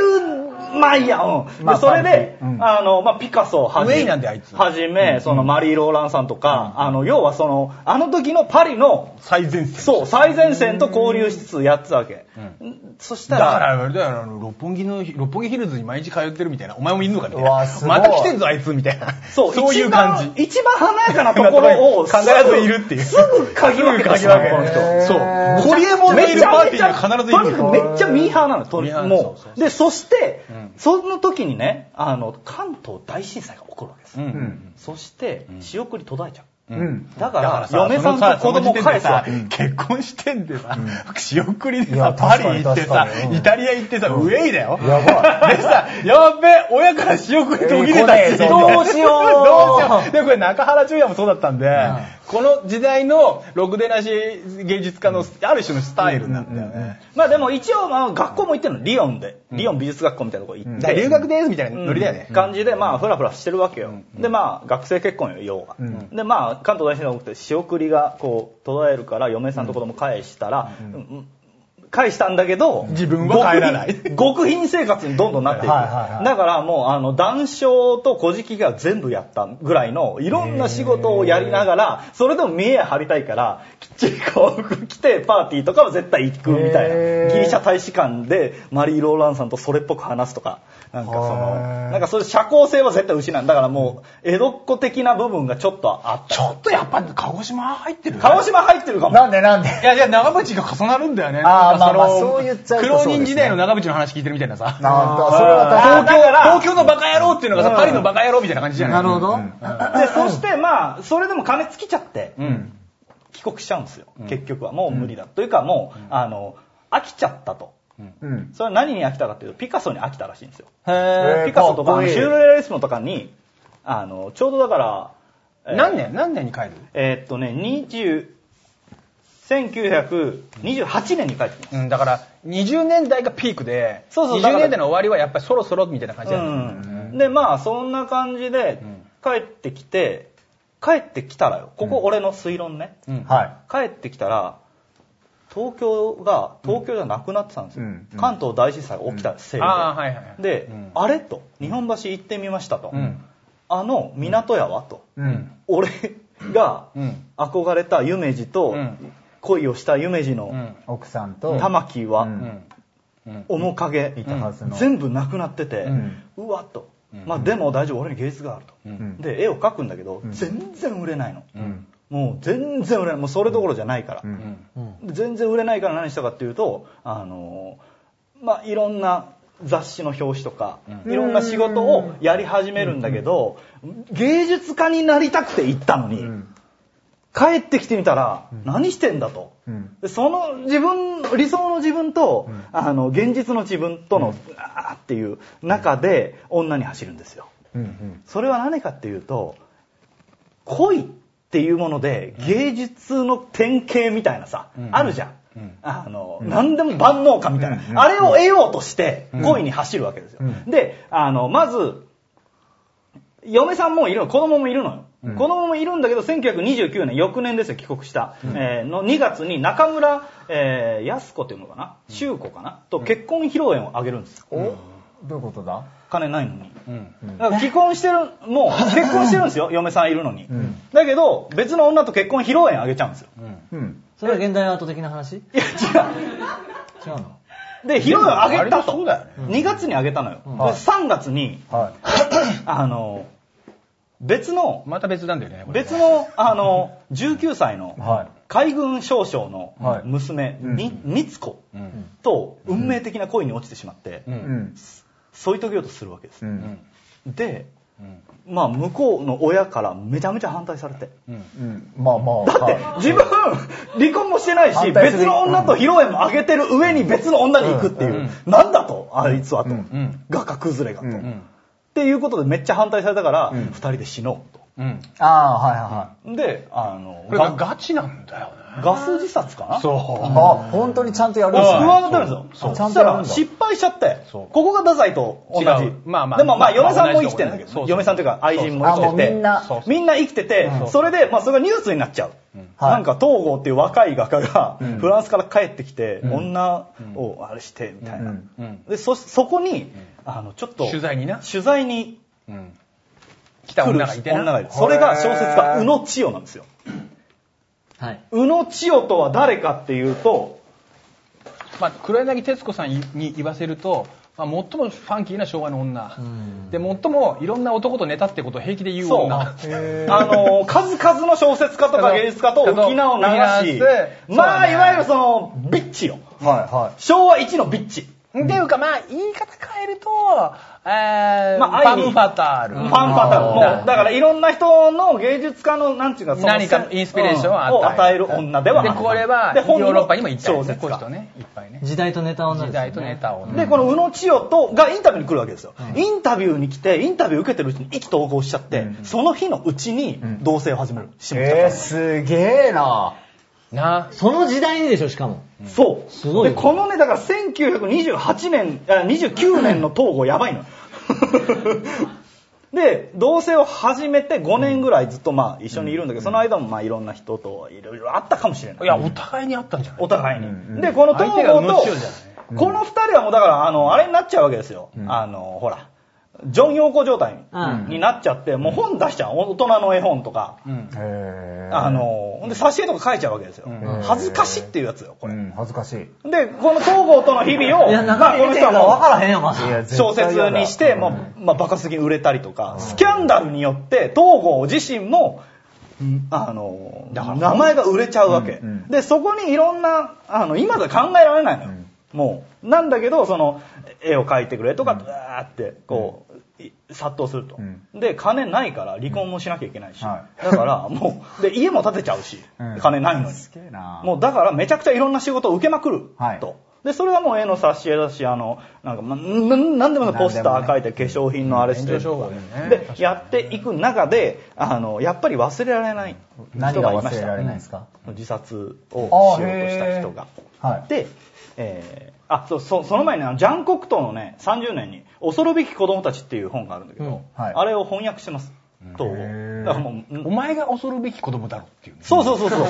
まあいいや、うん。で、それで、うん、あの、まあ、ピカソをはじめ、はじめ、そのマリー・ローランさんとか、うん、あの、要はその、あの時のパリの、 最前線。 そう、最前線と交流しつつやってたわけ。うん、そしたら、 だから、あれだよ、あの、六本木の、六本木ヒルズに毎日通ってるみたいな、お前もいるのかみたいな。また来てんぞ、あいつ、みたいな。 そう、 そういう感じ。 一番華やかなところを、 必ずいるっていう。 すぐ鍵分けた人、この人。 そう。ホリエモンのいるパーティーに必ずいる。 とにかくめっちゃミーハーなの、とにかくもう。で、そして、その時にね、あの関東大震災が起こるわけです、うんうん、そして仕送り途絶えちゃう、うん、だから嫁さんと子供を返すわけ、 結婚してんでさ、うん、仕送りでさパリ行ってさ、うん、イタリア行ってさ、うん、ウェイだよ、やばいでさ、やべえ親から仕送り途切れたし、 どうしよう。 どうしよう。で、これ中原中也もそうだったんで、この時代のろくでなし芸術家のある種のスタイルなんだよね。 まあでも一応、まあ学校も行ってるの、リヨンで。リヨン美術学校みたいなとこ行って。 留学ですみたいなノリだよね。 感じで、まあ、ふらふらしてるわけよ。で、まあ、学生結婚よ、要は。で、まあ、関東大震災が起きて、仕送りが、こう、途絶えるから、嫁さんと子供返したら、返したんだけど、 自分は帰らない。 極貧生活にどんどんなっていく。だからもう、あの、談笑と小じが全部やったぐらいの、いろんな仕事をやりながら、それでも見え張りたいから、きっちりこう着て、パーティーとかは絶対行くみたいな。ギリシャ大使館でマリー・ローランさんとそれっぽく話すとか、なんかその、なんかそういう社交性は絶対失う。だからもう、江戸っ子的な部分がちょっとあった。 ちょっとやっぱ鹿児島入ってる。 鹿児島入ってるかも。 なんでなんで。 いやいや、長渕が重なるんだよね。 ああ、まあまあ、そう言っちゃうと苦労人時代の長渕の話聞いてるみたいなさ。 なんだ、それは東京、東京のバカ野郎っていうのがさ、パリのバカ野郎みたいな感じじゃない。 なるほど。 で、そしてまあ、それでも金尽きちゃって、帰国しちゃうんですよ。結局は。もう無理だ。というかもう、あの、飽きちゃったと。それは何に飽きたかっていうと、ピカソに飽きたらしいんですよ。 へピカソとか、シュールレアリスムとかに、あの、ちょうどだから、 何年何年に帰るえーっとね、にじゅう、せんきゅうひゃくにじゅうはちねんに帰ってきます。 うん、だから、にじゅうねんだいがピークで、 そうそう、 にじゅうねんだいの終わりはやっぱりそろそろみたいな感じだよね。 うん。で、まあ、そんな感じで、帰ってきて、帰ってきたらよ、ここ俺の推論ね。 はい。 帰ってきたら、東京が、東京じゃなくなってたんですよ。 うんうん、 関東大震災が起きたせいで。 ああ、はいはい。 で、うん、あれと、日本橋行ってみましたと。うん、あの、港屋はと。うん、俺が憧れた夢二と、恋をした夢二の奥さんと、 玉木は、面影、全部なくなってて、うわっと。まあでも大丈夫、俺に芸術があると。で、絵を描くんだけど、全然売れないの。もう全然売れない。もうそれどころじゃないから。うんうん、全然売れないから何したかっていうと、あの、まあ、いろんな雑誌の表紙とか、うん、いろんな仕事をやり始めるんだけど、うんうん、芸術家になりたくて行ったのに、うん、帰ってきてみたら、うん、何してんだと。うん、でその自分、理想の自分と、うん、あの、現実の自分との、うん、あーっていう中で女に走るんですよ。うんうん、それは何かっていうと、恋っていうもので芸術の典型みたいなさ、うん、あるじゃん、うん、あの、うん、何でも万能感みたいな、うん、あれを得ようとして恋に走るわけですよ、うん、で、あの、まず嫁さんもいるの、子供もいるのよ、うん、子供もいるんだけどせんきゅうひゃくにじゅうきゅうねん、翌年ですよ、帰国した、うんえー、のにがつに中村、えー、靖子っていうのかな、秀子かなと結婚披露宴を挙げるんですよ、うん、 おどういうことだ、 金ないのに、うん、だから既婚してる、もう結婚してるんですよ嫁さんいるのに、うん、だけど別の女と結婚披露宴あげちゃうんですよ、うんうん、 それは現代アート的な話？いや違う違うので披露宴あげたと、そうだよね、にがつにあげたのよ、うん、でさんがつに、はい、あの別のまた別なんだよね、 別のあのじゅうきゅうさいの海軍少将の娘、はい、につ子と運命的な恋に落ちてしまって、うんうん添い遂げようとするわけです、うん、で、うん、まあ向こうの親からめちゃめちゃ反対されて、うんうん、まあまあだって自分離婚もしてないし別の女と披露宴もあげてる上に別の女に行くっていう、うんうん、なんだとあいつはと、うん、画家崩れがと、うん、っていうことでめっちゃ反対されたから、うん、ふたりで死のうと、うん、 ああはいはいはいであのこれがガチなんだよね、 ガス自殺かな、 そう、あ本当にちゃんとやるんですよ、加わるんですよ、そしたら失敗しちゃって、ここが太宰と同じ、まあまあ、でもまあ嫁さんも生きてるんだけど、ね、嫁さんというか愛人も生きてて、みんなみんな生きてて、それでまあそれがニュースになっちゃう、なんか東郷っていう若い画家がフランスから帰ってきて、女をあれしてみたいな、で そ, そこにあのちょっと取材にな取材に来た女がいてな、 女がいる、それが小説家宇野千代なんですよ。はい、宇野千代とは誰かっていうと、 まあ、黒柳徹子さんに言わせると、まあ、最もファンキーな昭和の女で、最もいろんな男と寝たってことを平気で言う女、あの数々の小説家とか芸術家と沖縄を流し、まあいわゆるそのビッチよ、はいはい、昭和一のビッチっていうか、まあ、言い方変えると、えー、 まあ、 ファムファタール。 ファムファタール。もう、だからいろんな人の芸術家の、なんていうか、その何かインスピレーションを与える。 を与える女ではある。 で、これは、ヨーロッパにも行ったんですこういう人ね。いっぱいね。 時代とネタを時代とネタを。 で、この宇野千代と、がインタビューに来るわけですよ。インタビューに来て、インタビュー受けてるうちに意気投合しちゃって、その日のうちに同棲を始める。 えー、すげえななその時代にでしょ、しかも。 そう。 すごい。 で、このね、だからせんきゅうひゃくにじゅうはちねん、にじゅうきゅうねんの統合やばいの。で、同棲を始めてごねんぐらいずっとまあ一緒にいるんだけど、その間もまあいろんな人といろいろあったかもしれない。 いや、お互いにあったんじゃない？ お互いに。で、この統合と、この二人はもうだから、あの、あれになっちゃうわけですよ。あの、ほら。ジョン陽子状態になっちゃって、もう本出しちゃう。大人の絵本とか。うん、あの、で、挿絵とか書いちゃうわけですよ。うん、恥ずかしっていうやつよ、これ。うん、 恥ずかしい。 で、この統合との日々を、 いや、中身見てるから分からへんよ、まず。 小説にして、もう、まあ、バカすぎに売れたりとか、スキャンダルによって、統合自身も、あの、名前が売れちゃうわけ。うんうん、で、そこにいろんな、あの、今では考えられないのよ。うん、もう。なんだけど、その、絵を描いてくれとか、うわーって、こう、殺到すると、うん、で金ないから離婚もしなきゃいけないし、うんはい、だからもうで家も建てちゃうし、うん、金ないのにもうだからめちゃくちゃいろんな仕事を受けまくる、はい、とでそれがもう絵の挿絵だしあのなんか、ま、なんでもポスター描いて、ね、化粧品のあれして、うん、でやっていく中であのやっぱり忘れられない人がいました。何が忘れられないですか？自殺をしようとした人が、はい、で、えーあ、そう、そ、その前にジャン・コクトーのね、さんじゅうねんに恐るべき子供たちっていう本があるんだけど、うんはい、あれを翻訳してます。と、だからもう、 お前が恐るべき子供だろっていう、ね。 そうそうそうそう。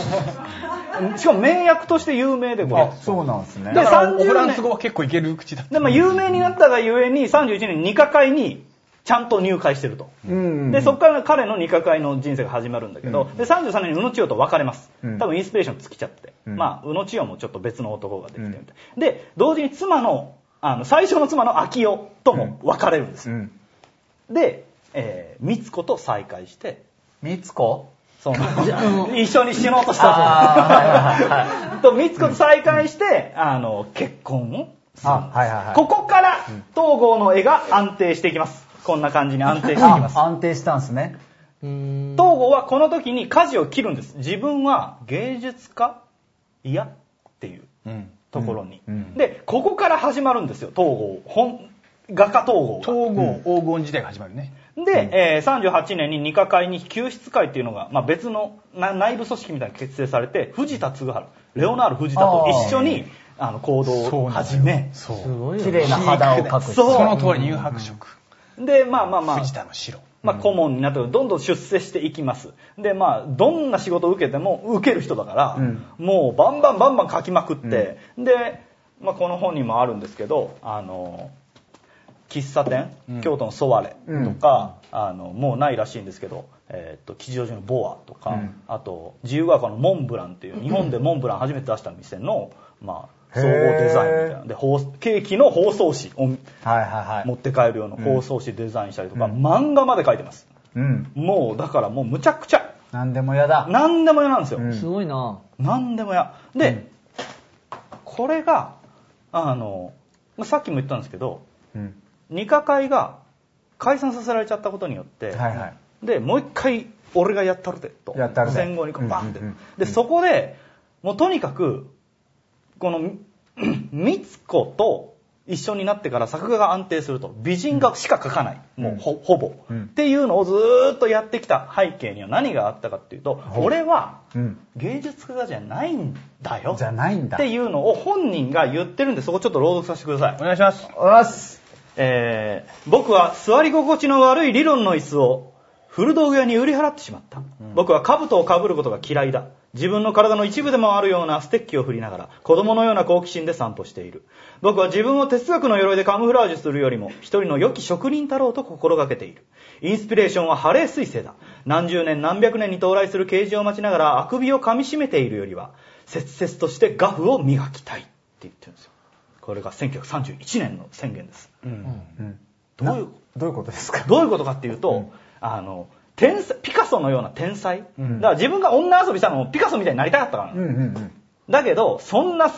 しかも名訳として有名でこれ。 あ、そうなんですね。 だからフランス語は結構いける口だった。 で、まあ有名になったがゆえにさんじゅういちねんに二課会にちゃんと入会してると。うんうんうん、で、そこから彼の二課会の人生が始まるんだけど、うん、で、さんじゅうさんねんに宇野千代と別れます。多分インスピレーション尽きちゃって。うん、まあ、宇野千代もちょっと別の男ができてみたい。うん、で、同時に妻の、あの、最初の妻の秋代とも別れるんですよ。うんうん、で、えー、美津子と再会して。 美津子？ そう一緒に死のうとしたと美津子と再会して、あの、結婚をする。あ、はいはいはい。ここから、東郷の絵が安定していきます。こんな感じに安定していきます。 安定したんですね。 東郷はこの時に舵を切るんです。自分は芸術家いやっていうところに、うんうん、でここから始まるんですよ。東郷本画家東郷東郷黄金時代が始まるね。 で、うんえー、さんじゅうはちねんに二課会に救出会っていうのが、まあ、別の内部組織みたいに結成されて藤田嗣治レオナール藤田と一緒にあの行動を始めそうすごい綺麗な肌を描くその通り乳白色、 うん、でまあまあまあ藤田の白まあ、顧問になってどんどん出世していきます。で、まあ、どんな仕事を受けても受ける人だから、うん、もうバンバンバンバン書きまくって、うん、で、まあ、この本にもあるんですけど、あの、喫茶店、うん、京都のソワレとか、うん、あの、もうないらしいんですけど、えー、っと、吉祥寺のボアとか、うん、あと、自由が丘のモンブランっていう、日本でモンブラン初めて出した店の、まあ、総合デザインみたいな。で、ケーキの包装紙を持って帰るような包装紙デザインしたりとか、うん、漫画まで描いてます。うん、もう、だからもうむちゃくちゃ。 何でも嫌だ。 何でも嫌なんですよ。うん、 すごいな。 何でも嫌。で、うん、これが、あの、さっきも言ったんですけど、うん、二課会が解散させられちゃったことによって、はいはい、で、もう一回俺がやったるで、と。 やったるで。 戦後にバンって。で、そこで、もうとにかく、この美津子と一緒になってから作画が安定すると美人画しか描かない、うん、もう ほ, ほぼ、うん、っていうのをずーっとやってきた背景には何があったかっていうと、うん、俺は芸術家じゃないんだよじゃないんだっていうのを本人が言ってるんで、そこちょっと朗読させてください。 お願いします。 お願いします。 えー、僕は座り心地の悪い理論の椅子を古道具屋に売り払ってしまった、うん、僕は兜をかぶることが嫌いだ。自分の体の一部でもあるようなステッキを振りながら子供のような好奇心で散歩している。僕は自分を哲学の鎧でカムフラージュするよりも一人の良き職人太郎と心がけている。インスピレーションはハレー彗星だ。何十年何百年に到来する啓示を待ちながらあくびを噛み締めているよりは切々として画布を磨きたいって言ってるんですよ。これがせんきゅうひゃくさんじゅういちねんの宣言です、うんうん、 どういうどういうことですか？ どういうことかっていうと、うん、あの天才、ピカソのような天才、うん、だから自分が女遊びしたのもピカソみたいになりたかったから、うんうんうん、だけどそんな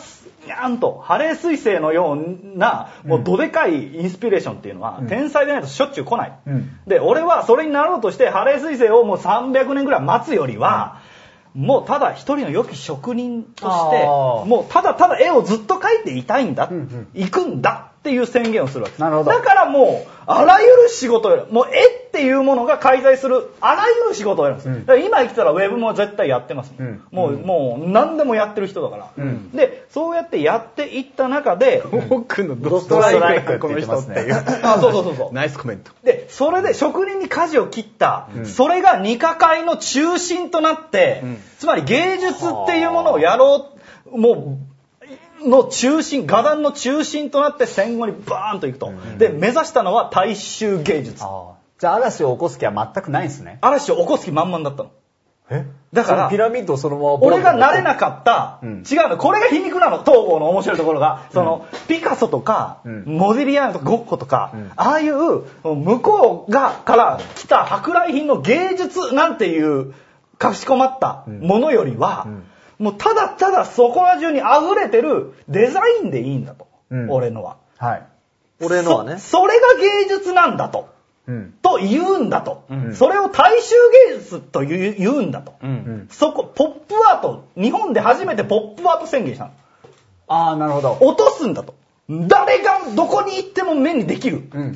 ーンとハレー彗星のようなもうどでかいインスピレーションっていうのは、うん、天才でないとしょっちゅう来ない、うん、で俺はそれになろうとしてハレー彗星をもうさんびゃくねんぐらい待つよりは、うん、もうただ一人の良き職人としてもうただただ絵をずっと描いていたいんだ、うんうん、行くんだっていう宣言をするわけです。なるほど。だからもうあらゆる仕事をやる。もう絵っていうものが介在するあらゆる仕事をやるんです。うん、だから今生きたらウェブも絶対やってます、うん、もう、うん、もう何でもやってる人だから、うん、でそうやってやっていった中で僕のドストライクこの人っていうあそうそうそうそうナイスコメントでそれで職人に舵を切った、うん、それが二課会の中心となって、うん、つまり芸術っていうものをやろうもうの中心、画壇の中心となって戦後にバーンといくと、うん、で目指したのは大衆芸術。 あじゃあ嵐を起こす気は全くないんですね。 嵐を起こす気満々だったの。 えだからピラミッドをそのまま俺がなれなかった、うん、違うのこれが皮肉なの東郷の面白いところが、うん、そのピカソとか、うん、モディリアーノとかゴッホとか、うん、ああいう向こうがから来た舶来品の芸術なんていうかしこまったものよりは、うんうんもうただただそこら中に溢れてるデザインでいいんだと、うん、俺のは、 はい、俺のはねそ, それが芸術なんだと、うん、と言うんだと、うん、それを大衆芸術と言う、言うんだと、うん、そこポップアート日本で初めてポップアート宣言したの。 ああなるほど。 落とすんだと誰がどこに行っても目にできる、うんうんうん、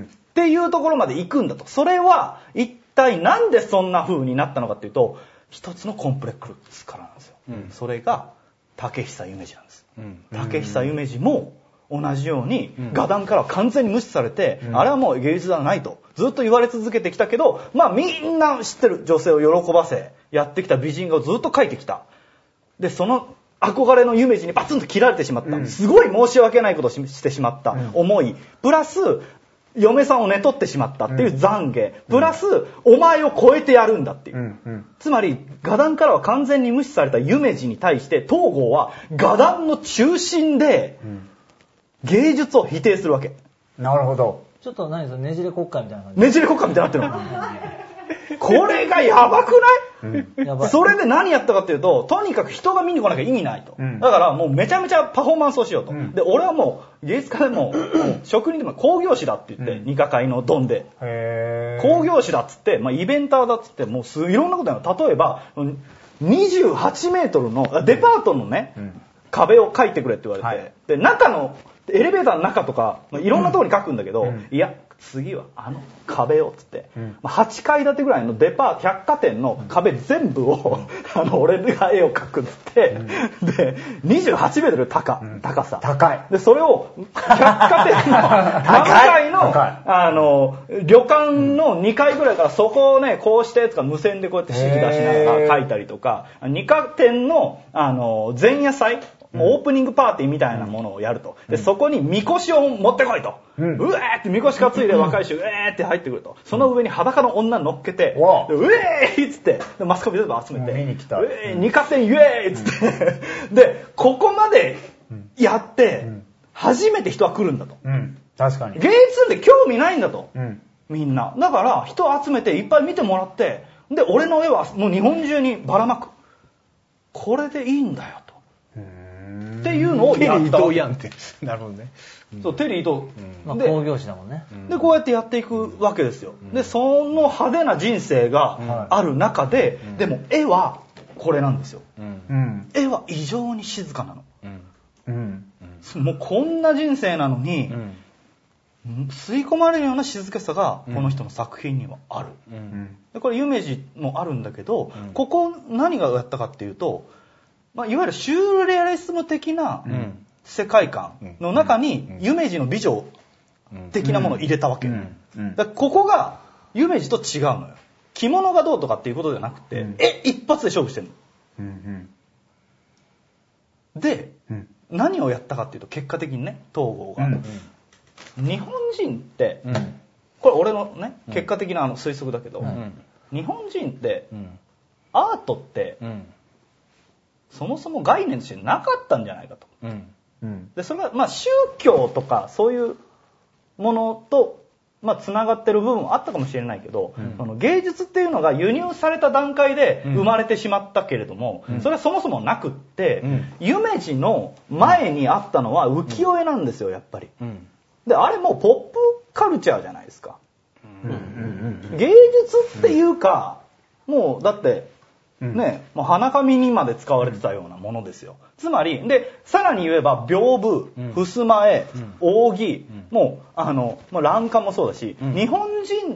っていうところまで行くんだと。それは一体なんでそんな風になったのかっていうと一つのコンプレックスからなんですよ、うん、それが竹久夢二なんです、うん、竹久夢二も同じように、うん、画壇からは完全に無視されて、うん、あれはもう芸術ではないとずっと言われ続けてきたけどまあみんな知ってる女性を喜ばせやってきた美人画をずっと描いてきた。でその憧れの夢二にバツンと切られてしまった、うん、すごい申し訳ないことを し, してしまった思い、うん、プラス嫁さんを寝取ってしまったっていう懺悔、うん、プラス、うん、お前を超えてやるんだっていう、うんうん、つまり画壇からは完全に無視された夢二に対して東郷は画壇の中心で芸術を否定するわけ。 なるほど。 ちょっと何ですかねじれ国会みたいな感じ。 ねじれ国会みたいになってるのこれがやばくない、うん、やばい。それで何やったかっていうととにかく人が見に来なきゃ意味ないと、うん、だからもうめちゃめちゃパフォーマンスをしようと、うん、で俺はもう芸術家でも職人でも工業士だって言って、うん、二課会のドンでへ工業士だっつって、まあ、イベンターだっつってもうすいろんなことやる。例えばにじゅうはちメートルのデパートのね、うん、壁を描いてくれって言われて、はい、で中のエレベーターの中とかいろんなところに描くんだけど、うん、いや次はあの壁をつって、うん、はちかい建てぐらいのデパート百貨店の壁全部を、うん、あの俺が絵を描くっつって、うん、でにじゅうはちメートル 高,、うん、高さ高いでそれを百貨店のななかいのあの旅館のにかいぐらいからそこをねこうしてとか無線でこうやって指示出しながら描いたりとか二課店のあの前夜祭オープニングパーティーみたいなものをやると。で、そこにみこしを持ってこいと。うん、うえーってみこし担いで若い衆、うえーって入ってくると。その上に裸の女乗っけて、うん、うえーっつって、でマスコミ全部集めて、 見に来た。 うえー、二課店イエーイっつって、うん、で、ここまでやって、うん、初めて人は来るんだと。 うん、確かに。 芸術って興味ないんだと。うん、みんな。だから人を集めていっぱい見てもらって、で、俺の絵はもう日本中にばらまく。これでいいんだよと。っていうのをやった。 テリー伊藤やんって。なるほどね。 そう、テリー伊藤。 まあ、工業士だもんね。 で、こうやってやっていくわけですよ。で、その派手な人生がある中で、でも絵はこれなんですよ。絵は異常に静かなの。もうこんな人生なのに、吸い込まれるような静けさがこの人の作品にはある。でこれ夢二もあるんだけど、ここ何がやったかっていうと、まあ、いわゆるシューレアリスム的な世界観の中に夢二の美女的なものを入れたわけ。だからここが夢二と違うのよ。着物がどうとかっていうことじゃなくて、え一発で勝負してるの。で、何をやったかっていうと結果的にね東郷が、日本人って、これ俺のね結果的なあの推測だけど、日本人ってアートってそもそも概念としてなかったんじゃないかと、うんうん、でそれがまあ宗教とかそういうものとまあ、つながってる部分はあったかもしれないけど、うん、その芸術っていうのが輸入された段階で生まれてしまったけれども、うん、それはそもそもなくって、うん、夢二の前にあったのは浮世絵なんですよ、やっぱり。うん、で、あれもうポップカルチャーじゃないですか。うんうんうん、芸術っていうか、もうだって、ね、もう花紙にまで使われてたようなものですよ。つまり、で、さらに言えば、屏風、襖絵、扇、もう、あの、まあ、欄干もそうだし、日本人って、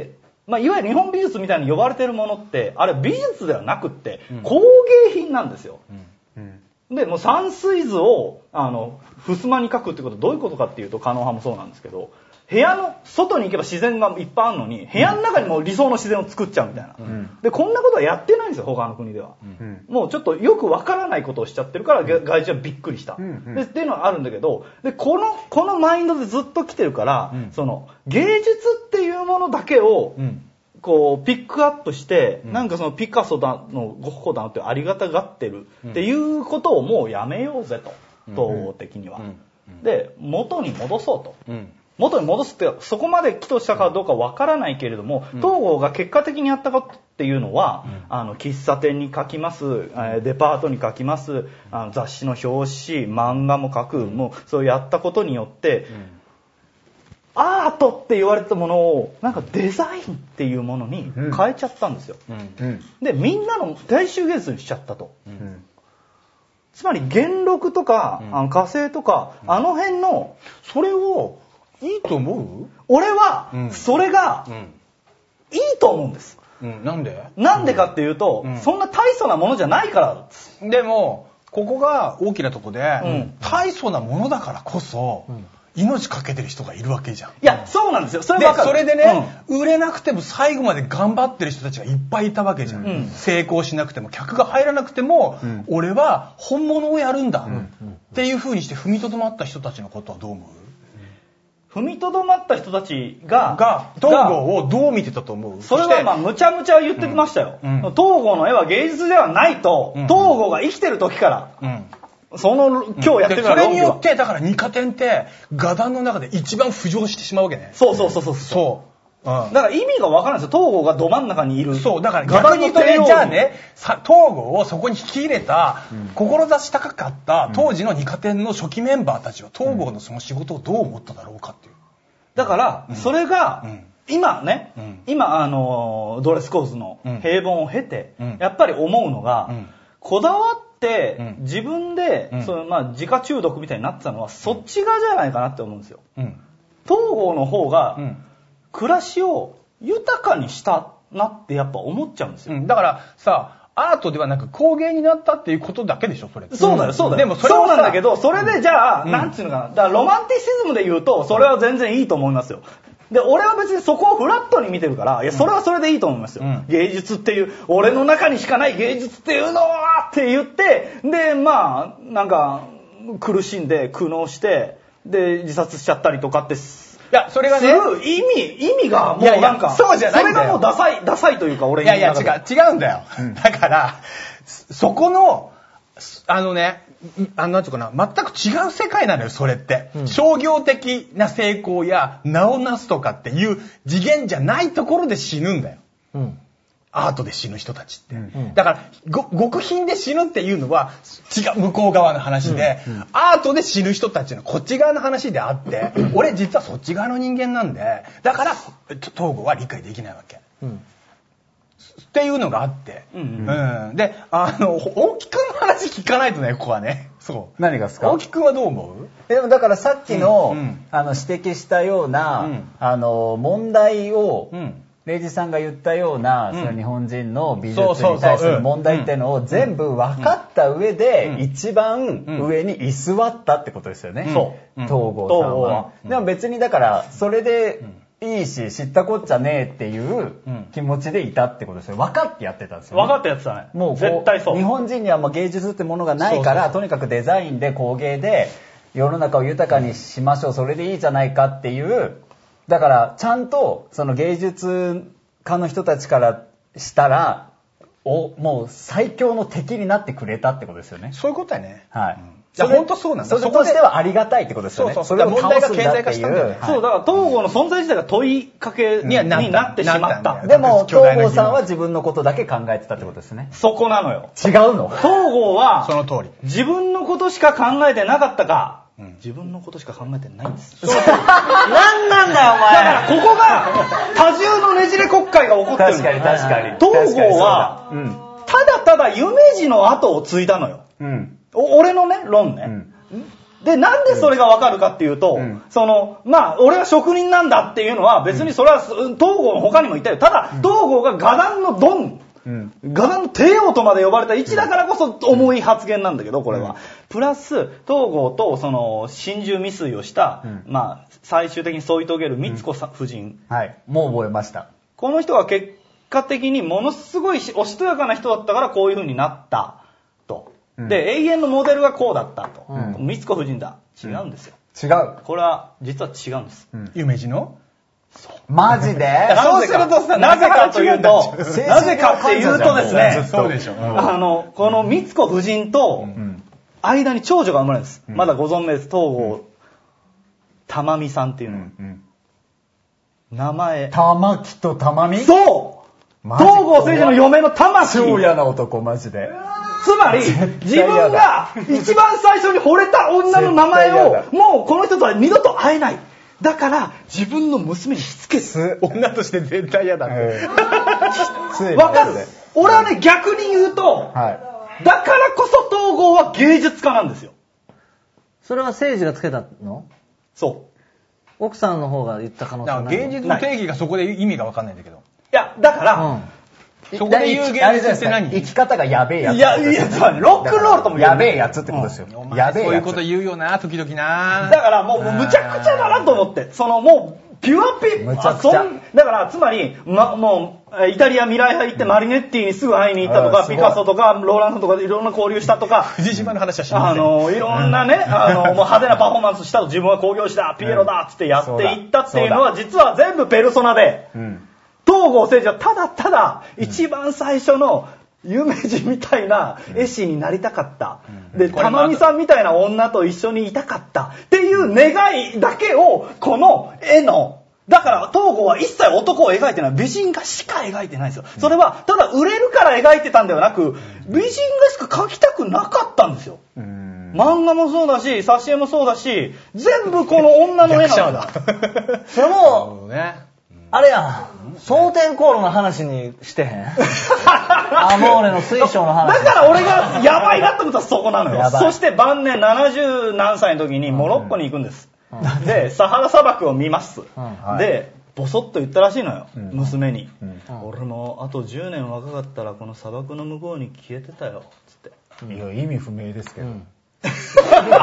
まあ、いわゆる日本美術みたいに呼ばれてるものって、あれ美術ではなくって、工芸品なんですよ。で、もう山水図を、あの、襖に描くってことはどういうことかっていうと、狩野派もそうなんですけど、部屋の外に行けば自然がいっぱいあるのに部屋の中にも理想の自然を作っちゃうみたいな、うん、でこんなことはやってないんですよ他の国では、うん、もうちょっとよくわからないことをしちゃってるから外人はびっくりした、うんうん、でっていうのはあるんだけどでこのこのマインドでずっと来てるから、うん、その芸術っていうものだけを、うんこうピックアップして、うん、なんかそのピカソだのゴッホだのってありがたがってるっていうことをもうやめようぜと、統合的には、うんうん、で元に戻そうと、うん元に戻すってそこまで帰としたかどうかわからないけれども、うん、東郷が結果的にやったことっていうのは、うん、あの喫茶店に書きます、えー、デパートに書きます、あの雑誌の表紙漫画も書く、うん、もうそうやったことによって、うん、アートって言われたものをなんかデザインっていうものに変えちゃったんですよ、うんうん、でみんなの大衆芸術にしちゃったと、うん、つまり元禄とか、うん、あの火星とか、うん、あの辺のそれをいいと思う？ 俺は、それが、いいと思うんです。 うん、なんで？ なんでかっていうと、うん、そんな大層なものじゃないから。 でも、ここが大きなとこで、うん、大層なものだからこそ、うん、命かけてる人がいるわけじゃん。いや、そうなんですよ。それは分かる。 で、それでね、うん、売れなくても最後まで頑張ってる人たちがいっぱいいたわけじゃん。うん、成功しなくても、客が入らなくても、うん、俺は本物をやるんだ、うん、っていう風にして踏みとどまった人たちのことはどう思う？ 踏みとどまった人たちが、 が、東郷をどう見てたと思う？ それはまあ、むちゃむちゃ言ってきましたよ。うん、東郷の絵は芸術ではないと、うん、東郷が生きてる時から、うん、その、今日やってるそれによって、だから二科展って、画壇の中で一番浮上してしまうわけね。 そうそうそうそう。そう。うん、だから意味がわからないんですよ。東郷がど真ん中にいる。 そう、だから逆に言うとね、じゃあね、東郷をそこに引き入れた、うん、志高かった当時の二科展の初期メンバーたちは東郷のその仕事をどう思っただろうかっていう。 だから、うん、それが、うん、今ね、うん、今あのドレスコーズの平凡を経て、うん、やっぱり思うのが、うん、こだわって自分で、うん、そのまあ自家中毒みたいになってたのは、そっち側じゃないかなって思うんですよ。うん、東郷の方が、うん暮らしを豊かにしたなってやっぱ思っちゃうんですよ、 うん、だからさアートではなく工芸になったっていうことだけでしょそれ。 そうだよそうだよ、でもそれそうなんだけどそれでじゃあ、うん、なんていうのかなだからロマンティシズムで言うとそれは全然いいと思いますよ。で俺は別にそこをフラットに見てるからいやそれはそれでいいと思いますよ、うん、芸術っていう俺の中にしかない芸術っていうのはって言ってでまあなんか苦しんで苦悩してで自殺しちゃったりとかっていや、それがね。 意味、意味がもうなんか、 そうじゃないんだよ。 それがもうダサい、ダサいというか俺に。いやいや、違う、違うんだよ。うん、だから、そこの、あのね、あの、なんていうかな、全く違う世界なのよ、それって。うん、商業的な成功や名をなすとかっていう次元じゃないところで死ぬんだよ。うんアートで死ぬ人たちって。うん、だからご、極貧で死ぬっていうのは違う、向こう側の話で、うんうん、アートで死ぬ人たちのこっち側の話であって、俺実はそっち側の人間なんで、だから、東郷は理解できないわけ。うん、っていうのがあって。うんうんうん、で、あの、大木くんの話聞かないとね、ここはね。そう。 何がですか？ 大木くんはどう思う？ でもだからさっきの、うんうん、あの指摘したような、うん、あの、問題を、うんレイジさんが言ったような、うん、その日本人の美術に対する問題っていうのを全部分かった上で一番上に居座ったってことですよね。うん、そう。東郷さんは。うん、でも別にだからそれでいいし知ったこっちゃねえっていう気持ちでいたってことですよ。分かってやってたんですよ、ね。 分かってやってたね。 もう絶対そう。日本人にはもう芸術ってものがないから、そうそうそうとにかくデザインで工芸で世の中を豊かにしましょう。それでいいじゃないかっていう。だからちゃんとその芸術家の人たちからしたらおもう最強の敵になってくれたってことですよね。 そういうことだね。 はい。 いや、本当そうなんだ。 それとしてはありがたいってことですよね。 そうそう。それを問題が顕在化したんだよ。 そう、だから東郷の存在自体が問いかけになってしまった。 でも、東郷さんは自分のことだけ考えてたってことですね。 そこなのよ。 違うの？ 東郷は、 その通り。 自分のことしか考えてなかったか、うん、自分のことしか考えてないんです。 何なんだよ、お前。 だから、ここが、多重のねじれ国会が起こってる。 確かに確かに。 東郷は、うん、ただただ夢二の後を継いだのよ。うん、俺のね、論ね。うんで、なんでそれがわかるかっていうと、うん、その、まあ、俺は職人なんだっていうのは、別にそれは、東郷の他にもいたよ。ただ、東郷が画壇のドン、うん、画壇の帝王とまで呼ばれた位置だからこそ重い発言なんだけど、これは。うん、プラス、東郷と、その、心中未遂をした、うん、まあ、最終的に添い遂げる光子夫人、 うん。はい。もう覚えました。 この人は結果的にものすごいおしとやかな人だったからこういう風になった。と。で、永遠のモデルがこうだったと。うん、光子夫人だ。違うんですよ。 違う。 これは、実は違うんです。 うん、夢二のそう。 マジでそうするとさ、なぜかというと、なぜかっていうとですね、 そうでしょ。 あの、この光子夫人と、間に長女が生まれるんです。うん、まだご存命です。東郷、玉美さんっていうの。うんうん、名前。 玉木と玉美？ そう東郷政治の嫁の玉木。 超嫌な男、マジで。 つまり、自分が一番最初に惚れた女の名前を、もうこの人とは二度と会えない。だから、自分の娘にしつけす。 女として絶対嫌だって。 わかる？俺はね、逆に言うと、はい、だからこそ東郷は芸術家なんですよ。 それは政治がつけたの？ そう。 奥さんの方が言った可能性はない。 芸術の定義がそこで意味がわかんないんだけど。 いや、だから、うんそこで言う芸術って何？ 生き方がやべえやつ。 いや、いや、ロックンロールとも言う。 やべえやつってことですよ。 うん、やべえやつ。そういうこと言うよな、時々な。 だからもう、むちゃくちゃだなと思って。そのもう、ピュアピ、 むちゃくちゃ。 だから、つまり、ま、もう、イタリア未来派行ってマリネッティにすぐ会いに行ったとか、ピカソとか、ローランドとかいろんな交流したとか、 藤島の話はしません。 あの、いろんなね、あの、もう派手なパフォーマンスしたと自分は興行した、ピエロだっつってやっていったっていうのは、実は全部ペルソナで、うん東郷政治はただただ一番最初の夢二みたいな絵師になりたかった。で、玉美さんみたいな女と一緒にいたかったっていう願いだけをこの絵の、だから東郷は一切男を描いてない。美人画しか描いてないんですよ。それはただ売れるから描いてたんではなく、美人画しか描きたくなかったんですよ。漫画もそうだし、挿絵もそうだし、全部この女の絵なんだ。 それも、あれやん。蒼天航路の話にしてへんアモーレの水晶の話。 だから俺がやばいなってことはそこなのよ。そして晩年ななじゅう何歳の時にモロッコに行くんです。うん、で、サハラ砂漠を見ます。うん、で、ボソッと言ったらしいのよ。うん、娘に、うん。俺もあとじゅうねん若かったらこの砂漠の向こうに消えてたよ。つって。 いや、意味不明ですけど。うんナイスコメント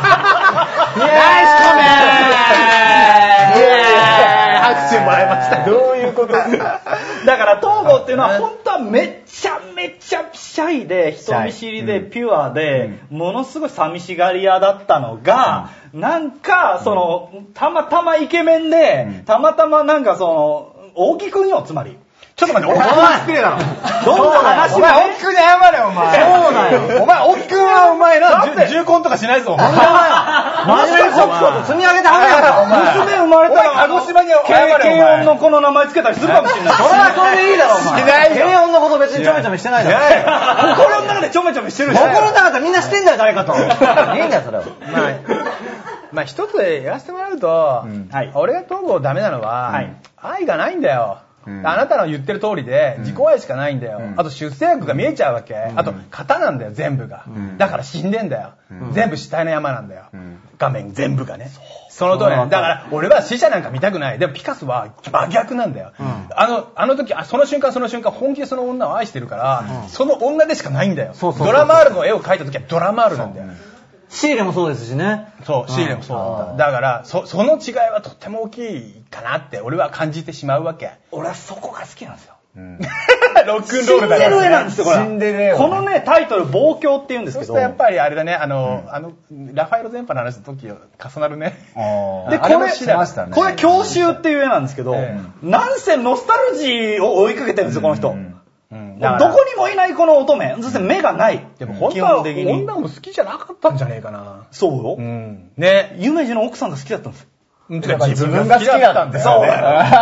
拍手もらいました。 どういうことだから東郷っていうのは本当はめちゃめちゃシャイで人見知りでピュアでものすごい寂しがり屋だったのがなんかそのたまたまイケメンでたまたまなんかその大木くんよつまりちょっと待って、大木くんは失礼だろ。 どんな話も、 お前、大木くんに謝れよ、お前。そうだよ。お前、大木くんはお前な、重婚とかしないぞ、お前。 真面目にコツコツ積み上げてはるやんか、お前。 娘生まれたら、鹿児島に謝れよ、軽音の子の名前つけたりするかもしれない。 それはそれでいいだろ、お前。 しないよ。 軽音のこと別にちょめちょめしてないだろ。 心の中でちょめちょめしてるじゃん。 心の中でみんなしてんだよ、誰かと。いいんだよ、それは。 まあ、一つでやらせてもらうと、俺が東郷ダメなのは、愛がないんだよ。うん、あなたの言ってる通りで自己愛しかないんだよ、うん、あと出世欲が見えちゃうわけ、うん、あと型なんだよ全部が、うん、だから死んでんだよ、うん、全部死体の山なんだよ、うん、画面全部がね そ, その通りだから俺は死者なんか見たくない。でもピカソは真逆なんだよ、うん、あのあの時その瞬間その瞬間本気でその女を愛してるから、うん、その女でしかないんだよ。そうそうそうそうドラマールの絵を描いた時はドラマールなんだよ。 シーレもそうですしね。 そう、シーレもそうだった。だから、そ、その違いはとっても大きいかなって俺は感じてしまうわけ。 俺はそこが好きなんですよ。うん、 ロックンロールだから、ね。 シンデレラなんですよ、これ。 シンデレラ。 このね、タイトル、望郷って言うんですけど。 そうするとやっぱりあれだね、あの、うん、あの、ラファエロ全般の話の時を重なるね。 で、これ、ね、これ、郷愁っていう絵なんですけど、えー、なんせノスタルジーを追いかけてるんですよ、この人。うんうん、 どこにもいないこの乙女、そして目がない。 でも本当は女も好きじゃなかったんじゃねえかな。 そうよ。 うん。ね。 有名人の奥さんが好きだったんです。 自分が好きだったんだよ。そう。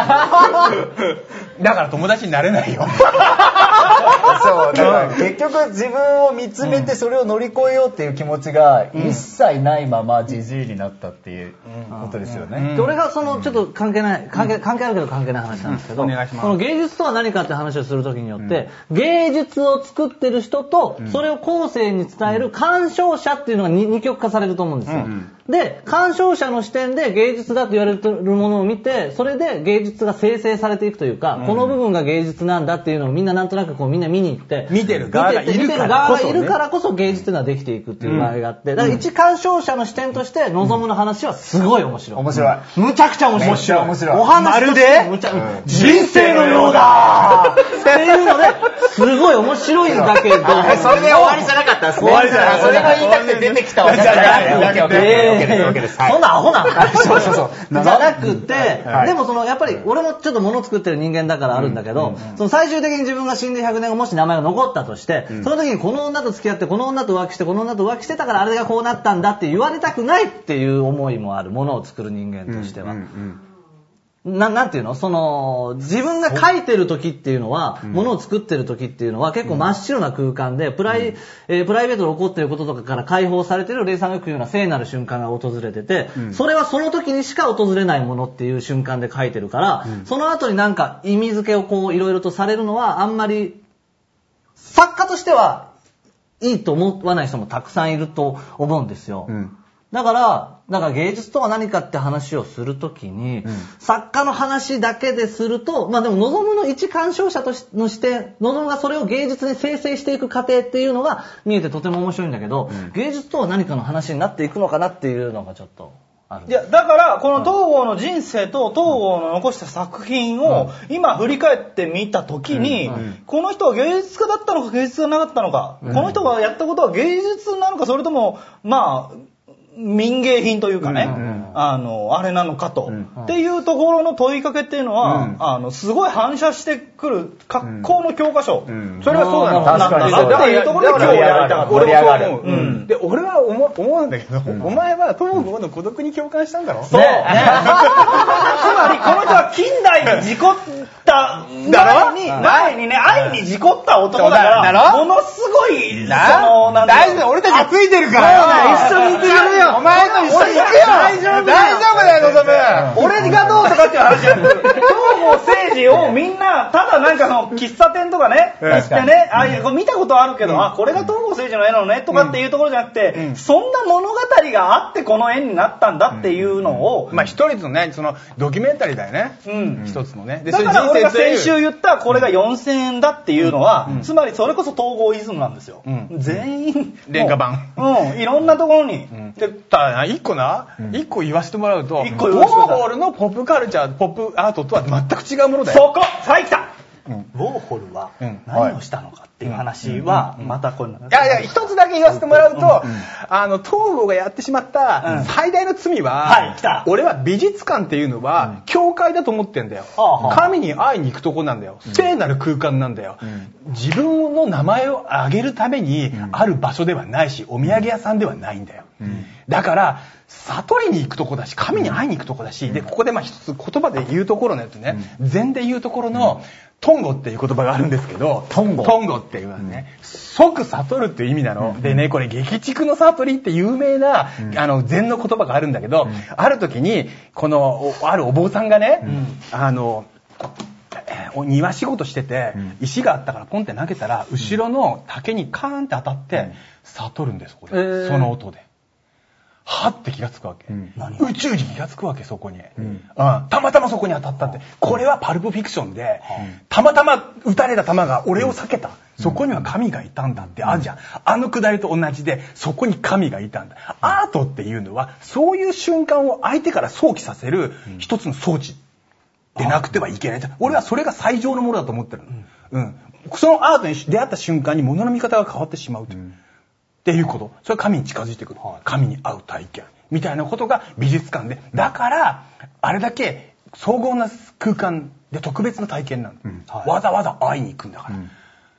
だから友達になれないよ。 そう、だから結局自分を見つめてそれを乗り越えようっていう気持ちが一切ないままジジイになったっていうことですよね。 で、俺がそのちょっと関係ない、関係、関係あるけど関係ない話なんですけど、この芸術とは何かって話をするときによって、芸術を作ってる人と、それを後世に伝える鑑賞者っていうのが二極化されると思うんですよ。で、鑑賞者の視点で芸術だと言われてるものを見て、それで芸術が生成されていくというか、この部分が芸術なんだっていうのをみんななんとなくこうみんな見に行って、 見てる側がいるからこそ、ね、 見てる側がいるからこそ芸術っていうのはできていくっていう場合があって、だから一鑑賞者の視点として望むの話はすごい面白い。 面白い。 むちゃくちゃ面白い。 面白い。面白い。 お話としてむちゃ、人生のようだっていうので、すごい面白いんだけど。 それで終わりじゃなかったですね。終わりじゃない。それが言いたくて出てきたわけじゃない。そんなアホなんか。 そうそうそう。じゃなくて、でもそのやっぱり俺もちょっと物作ってる人間だからあるんだけど、その最終的に自分が死んでひゃくねんごもし名前が残ったとして、その時にこの女と付き合ってこの女と浮気してこの女と浮気してたからあれがこうなったんだって言われたくないっていう思いもある。ものを作る人間としては。な, なんていうのその、自分が書いてる時っていうのは、ものを作ってる時っていうのは結構真っ白な空間で、プライ、えー、プライベートで起こっていることとかから解放されてる霊さんがよく言うような聖なる瞬間が訪れてて、うん、それはその時にしか訪れないものっていう瞬間で書いてるから、うん、その後になんか意味付けをこういろいろとされるのはあんまり、作家としてはいいと思わない人もたくさんいると思うんですよ。うんだから、だから芸術とは何かって話をするときに、うん、作家の話だけですると、まあでも望むの一鑑賞者としの視点、望むがそれを芸術に生成していく過程っていうのが見えてとても面白いんだけど、うん、芸術とは何かの話になっていくのかなっていうのがちょっとある。 いや、だからこの東郷の人生と東郷の残した作品を今振り返ってみたときに、うんうん、この人は芸術家だったのか芸術家なかったのか、うん、この人がやったことは芸術なのかそれとも、まあ、民芸品というかね、うんうん、あの、あれなのかと、うん、っていうところの問いかけっていうのは、うん、あの、すごい反射してくる格好の教科書。うん、 それはそうなの。 なんだなっていうところで今日やりたかった。 俺もそう思う。うん、で、俺は思う、思うんだけど、うん、お前は東郷の孤独に共感したんだろそう。ね、つまり、この人は近代に事故った前に、前にね、愛に事故った男だから、ものすごい、その、なんだ大丈夫、俺たちついてるからよ。 一緒にいてやるよ。 お前と一緒に行くよ。大丈夫大丈夫だよ、のぞむ。 俺がどうとかっていう話じゃなくて、東郷政治をみんな、ただなんかの喫茶店とかね、行ってね、ああいう見たことあるけど、あ、これが東郷政治の絵なのね、とかっていうところじゃなくて、そんな物語があってこの絵になったんだっていうのを、 まあ一人のね、そのドキュメンタリーだよね。うん。一つのね。 だから俺が先週言ったこれがよんせんえんだっていうのは、つまりそれこそ統合イズムなんですよ。全員。 廉価版。 うん。いろんなところに。 で、ただ一個な、一個言わせてもらうと、ウォーホルのポップカルチャー、ポップアートとは全く違うものだよ。 そこさあ来た、うん、ウォーホルは何をしたのかっていう話は、またこれ、いやいや、一つだけ言わせてもらうと、あの、東郷がやってしまった最大の罪は、はい、来た。俺は美術館っていうのは、教会だと思ってんだよ。神に会いに行くとこなんだよ。聖なる空間なんだよ。自分の名前を挙げるためにある場所ではないし、お土産屋さんではないんだよ。だから、悟りに行くとこだし、神に会いに行くとこだし、で、ここでまあ一つ言葉で言うところのやつね、禅で言うところの、トンゴっていう言葉があるんですけど、トンゴトンゴっていうのはね、即悟るっていう意味なの。でね、これ、激畜の悟りって有名な、あの、禅の言葉があるんだけど、ある時に、この、あるお坊さんがね、あの、庭仕事してて、石があったからポンって投げたら、後ろの竹にカーンって当たって、悟るんです、これ。その音で。はって気がつくわけ、うん、宇宙に気がつくわけ、そこに、うんうん、たまたまそこに当たったって。これはパルプフィクションで、うん、たまたま撃たれた弾が俺を避けた、うん、そこには神がいたんだってあるじゃん、うん、あのくだりと同じで、そこに神がいたんだ、うん、アートっていうのはそういう瞬間を相手から想起させる一つの装置でなくてはいけない。俺はそれが最上のものだと思ってるの、うんうん、そのアートに出会った瞬間に物の見方が変わってしまうと、うんっていうこと。それは神に近づいてくる。神に会う体験。みたいなことが美術館で。だから、あれだけ総合な空間で特別な体験なんだ、うんはい。わざわざ会いに行くんだから。うん、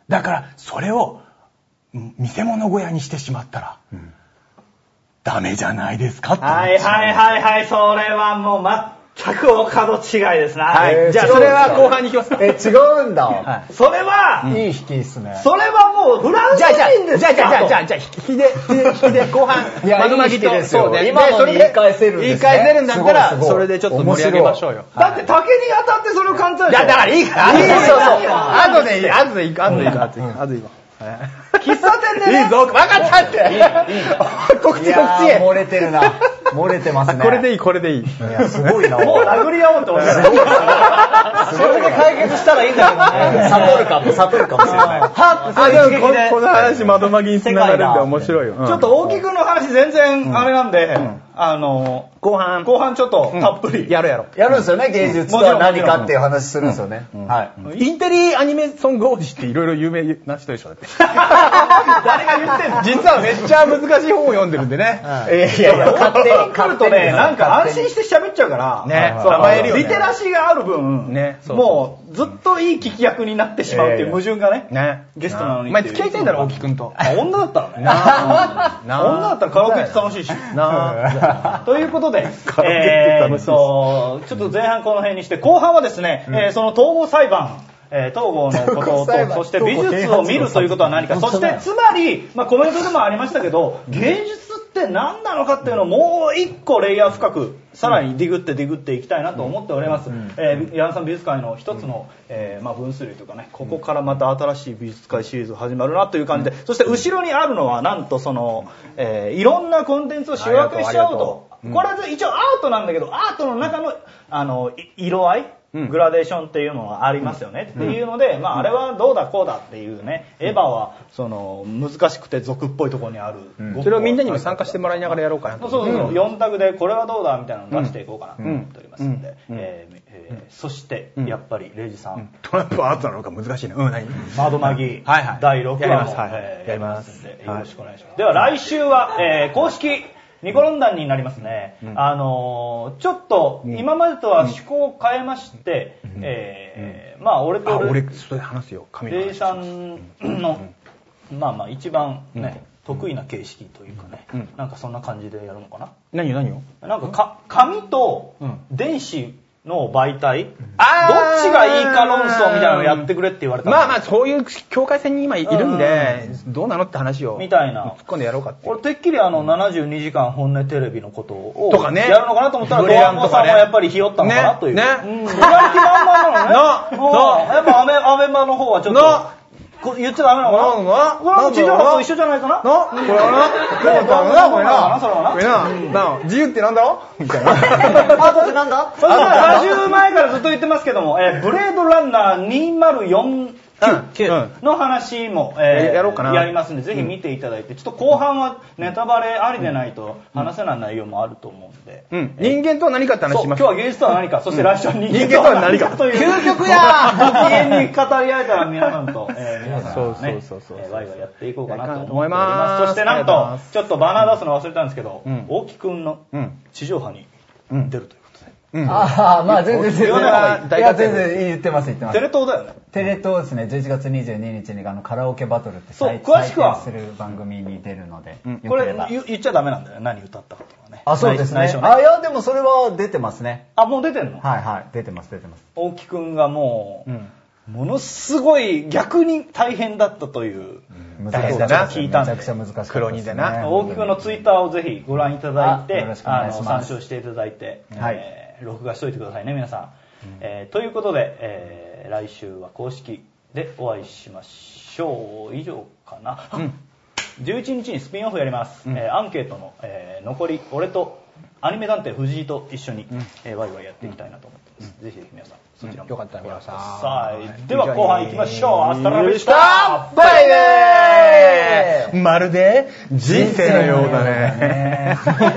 だからそれを見せ物小屋にしてしまったら、うん、ダメじゃないですかって。 はいはいはいはい、それはもう全くお門違いですな。 はい、じゃあそれは後半に行きますか。 え、違うんだ。 はい、それは、 いい引きですね。 それはもうフランス人ですか。 じゃあじゃあじゃあじゃあ引きで引きで後半。 いや、いい引きですよ。今のに言い返せるんですね。 言い返せるんだったらそれでちょっと盛り上げましょうよ。 だって竹に当たってそれを勘違いして。 いやだからいいから。いいそうそう。後でいい後でいい後でいい後でいい後でいいわ。 喫茶店でね。 いいぞ、分かったって。いい、いい。告知告知。 漏れてるな。漏れてますね。 これでいい、これでいい。いや、すごいな。 もう殴り合おうって思ってた。 それで解決したらいいんだけどね。悟るかも、悟るかもしれない。はっ、それ一撃で。 この話、窓まぎにつながるんで面白いよ。 ちょっと大木くんの話全然あれなんで、あの、後半、後半ちょっとたっぷり。 やろうやろう。 やるんですよね、芸術とは何かっていう話するんですよね。 はい。インテリアニメソング王子っていろいろ有名な人でしょ、だって。 誰が言ってんの？ 実はめっちゃ難しい本を読んでるんでね。 いやいや、勝手に来るとね、なんか安心して喋っちゃうから、 ね、 甘えるよね。リテラシーがある分、ね、もうずっといい聞き役になってしまうっていう矛盾がね、 ね、 ゲストなのに。 お前付き合いたいんだろ、大木くんと。 女だったらね。女だったらカラオケって楽しいし。ということで、えーっと、ちょっと前半この辺にして、後半はですね、その統合裁判、えー、統合のことと、そして美術を見るということは何か、そしてつまり、まあ、コメントでもありましたけど、芸術って何なのかっていうのをもう一個レイヤー深く、さらにディグってディグっていきたいなと思っております。うん、えー、柳さん美術界の一つの、えーまあ、分水嶺というかね、ここからまた新しい美術界シリーズ始まるなという感じで、そして後ろにあるのはなんとその、えー、いろんなコンテンツを集約しちゃおうと。これは一応アートなんだけど、アートの中の、あの、色合い、うん、グラデーションっていうのがありますよね、うん、っていうので、まあ、あれはどうだこうだっていうね、エヴァはその難しくて俗っぽいところにある、 うん、それをみんなにも参加してもらいながらやろうかなと。 そうそうそう、うん、よん択でこれはどうだみたいなのを出していこうかなと思っておりますので、うんうんえーえー、そしてやっぱりレイジさん、うん、 トランプはアートなのか難しいな。うん、何窓マギ、はいはい、だいろくわもやりますんでよろしくお願いします。では来週は、えー、公式ニコロン団になりますね、うん、あのー、ちょっと今までとは趣向を変えまして、うん、えーうん、まあ俺と俺それ話すよレイさんの、うん、まあまあ一番ね、うん、得意な形式というかね、うん、なんかそんな感じでやるのかな。 何を何をなんかか紙と電子の媒体、うん、どっちがいいか論争みたいなのをやってくれって言われた。 まあまあそういう境界線に今いるんで、うん、どうなのって話をみたいな突っ込んでやろうかって。 俺てっきりあのななじゅうにじかん本音テレビのことをとかねやるのかなと思ったら、ドアンコさんもやっぱりひよったのかなという。ね。ね。うん。やる気満々なのね。の。やっぱアメアメマの方はちょっと。言っちゃダメなのかな。これは地上波と一緒じゃないかな。 これはな。これはな。これな。それはな。これな。自由ってなんだろみたいな。アートってなんだ。 それはラジオ前からずっと言ってますけども、えブレードランナーにせんよんじゅうきゅうの話も、えー、やろうかな。やりますんで、ぜひ見ていただいて、ちょっと後半はネタバレありでないと話せない内容もあると思うんで。 うん。人間とは何かって話します。 今日は芸術とは何か、そして来週は人間とは何かという。 究極やーご機嫌に語り合えたら皆さんと、えー、皆さんね、ワイワイやっていこうかなと思っております。そしてなんと、ちょっとバナー出すの忘れたんですけど、大木くんの地上波に出るという。 うん、ああ、まあ全然全然。いや、全然言ってます言ってます。 テレ東だよね。 テレ東ですね、じゅういちがつにじゅうににちにあのカラオケバトルってそう詳しくはする番組に出るので、 うん、これ言っちゃダメなんだよね、何歌ったかとかね。 あ、そうですね。ねあ、いや、でもそれは出てますね。 あ、もう出てんの？ はいはい、出てます出てます。 大木くんがもう、うん、ものすごい逆に大変だったという。 難しいな。 聞いたんで。 めちゃくちゃ難しかったですね。 黒にでな。 大木くんのツイッターをぜひご覧いただいて、あの参照していただいて、はい。えー録画しといてくださいね皆さん、うんえー、ということで、えー、来週は公式でお会いしましょう。以上かな、うん、じゅういちにちにスピンオフやります、うんえー、アンケートの、えー、残り俺とアニメ探偵藤井と一緒に、うんえー、ワイワイやっていきたいなと思ってます、うん、ぜひぜひ皆さんそちらも、 うん、よかったらご覧ください。では後半行きましょう。アスタラビスタバイバイ。まるで人生のようだね。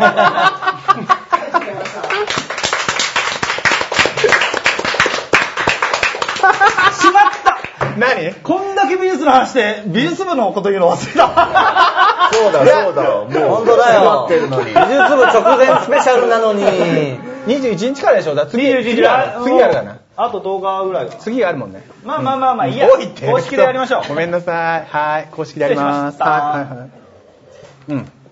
しまった何こんだけ美術の話で美術部のこと言うの忘れた。 そうだそうだ。もう本当だよ。美術部直前スペシャルなのに。 にじゅういちにちからでしょ。だ次にじゅういちにち次あるかな。 あと動画ぐらい次あるもんね。 まあまあまあまあいいや。公式でやりましょう。 ごめんなさい。はい、公式でやります。はいはいはい。うん。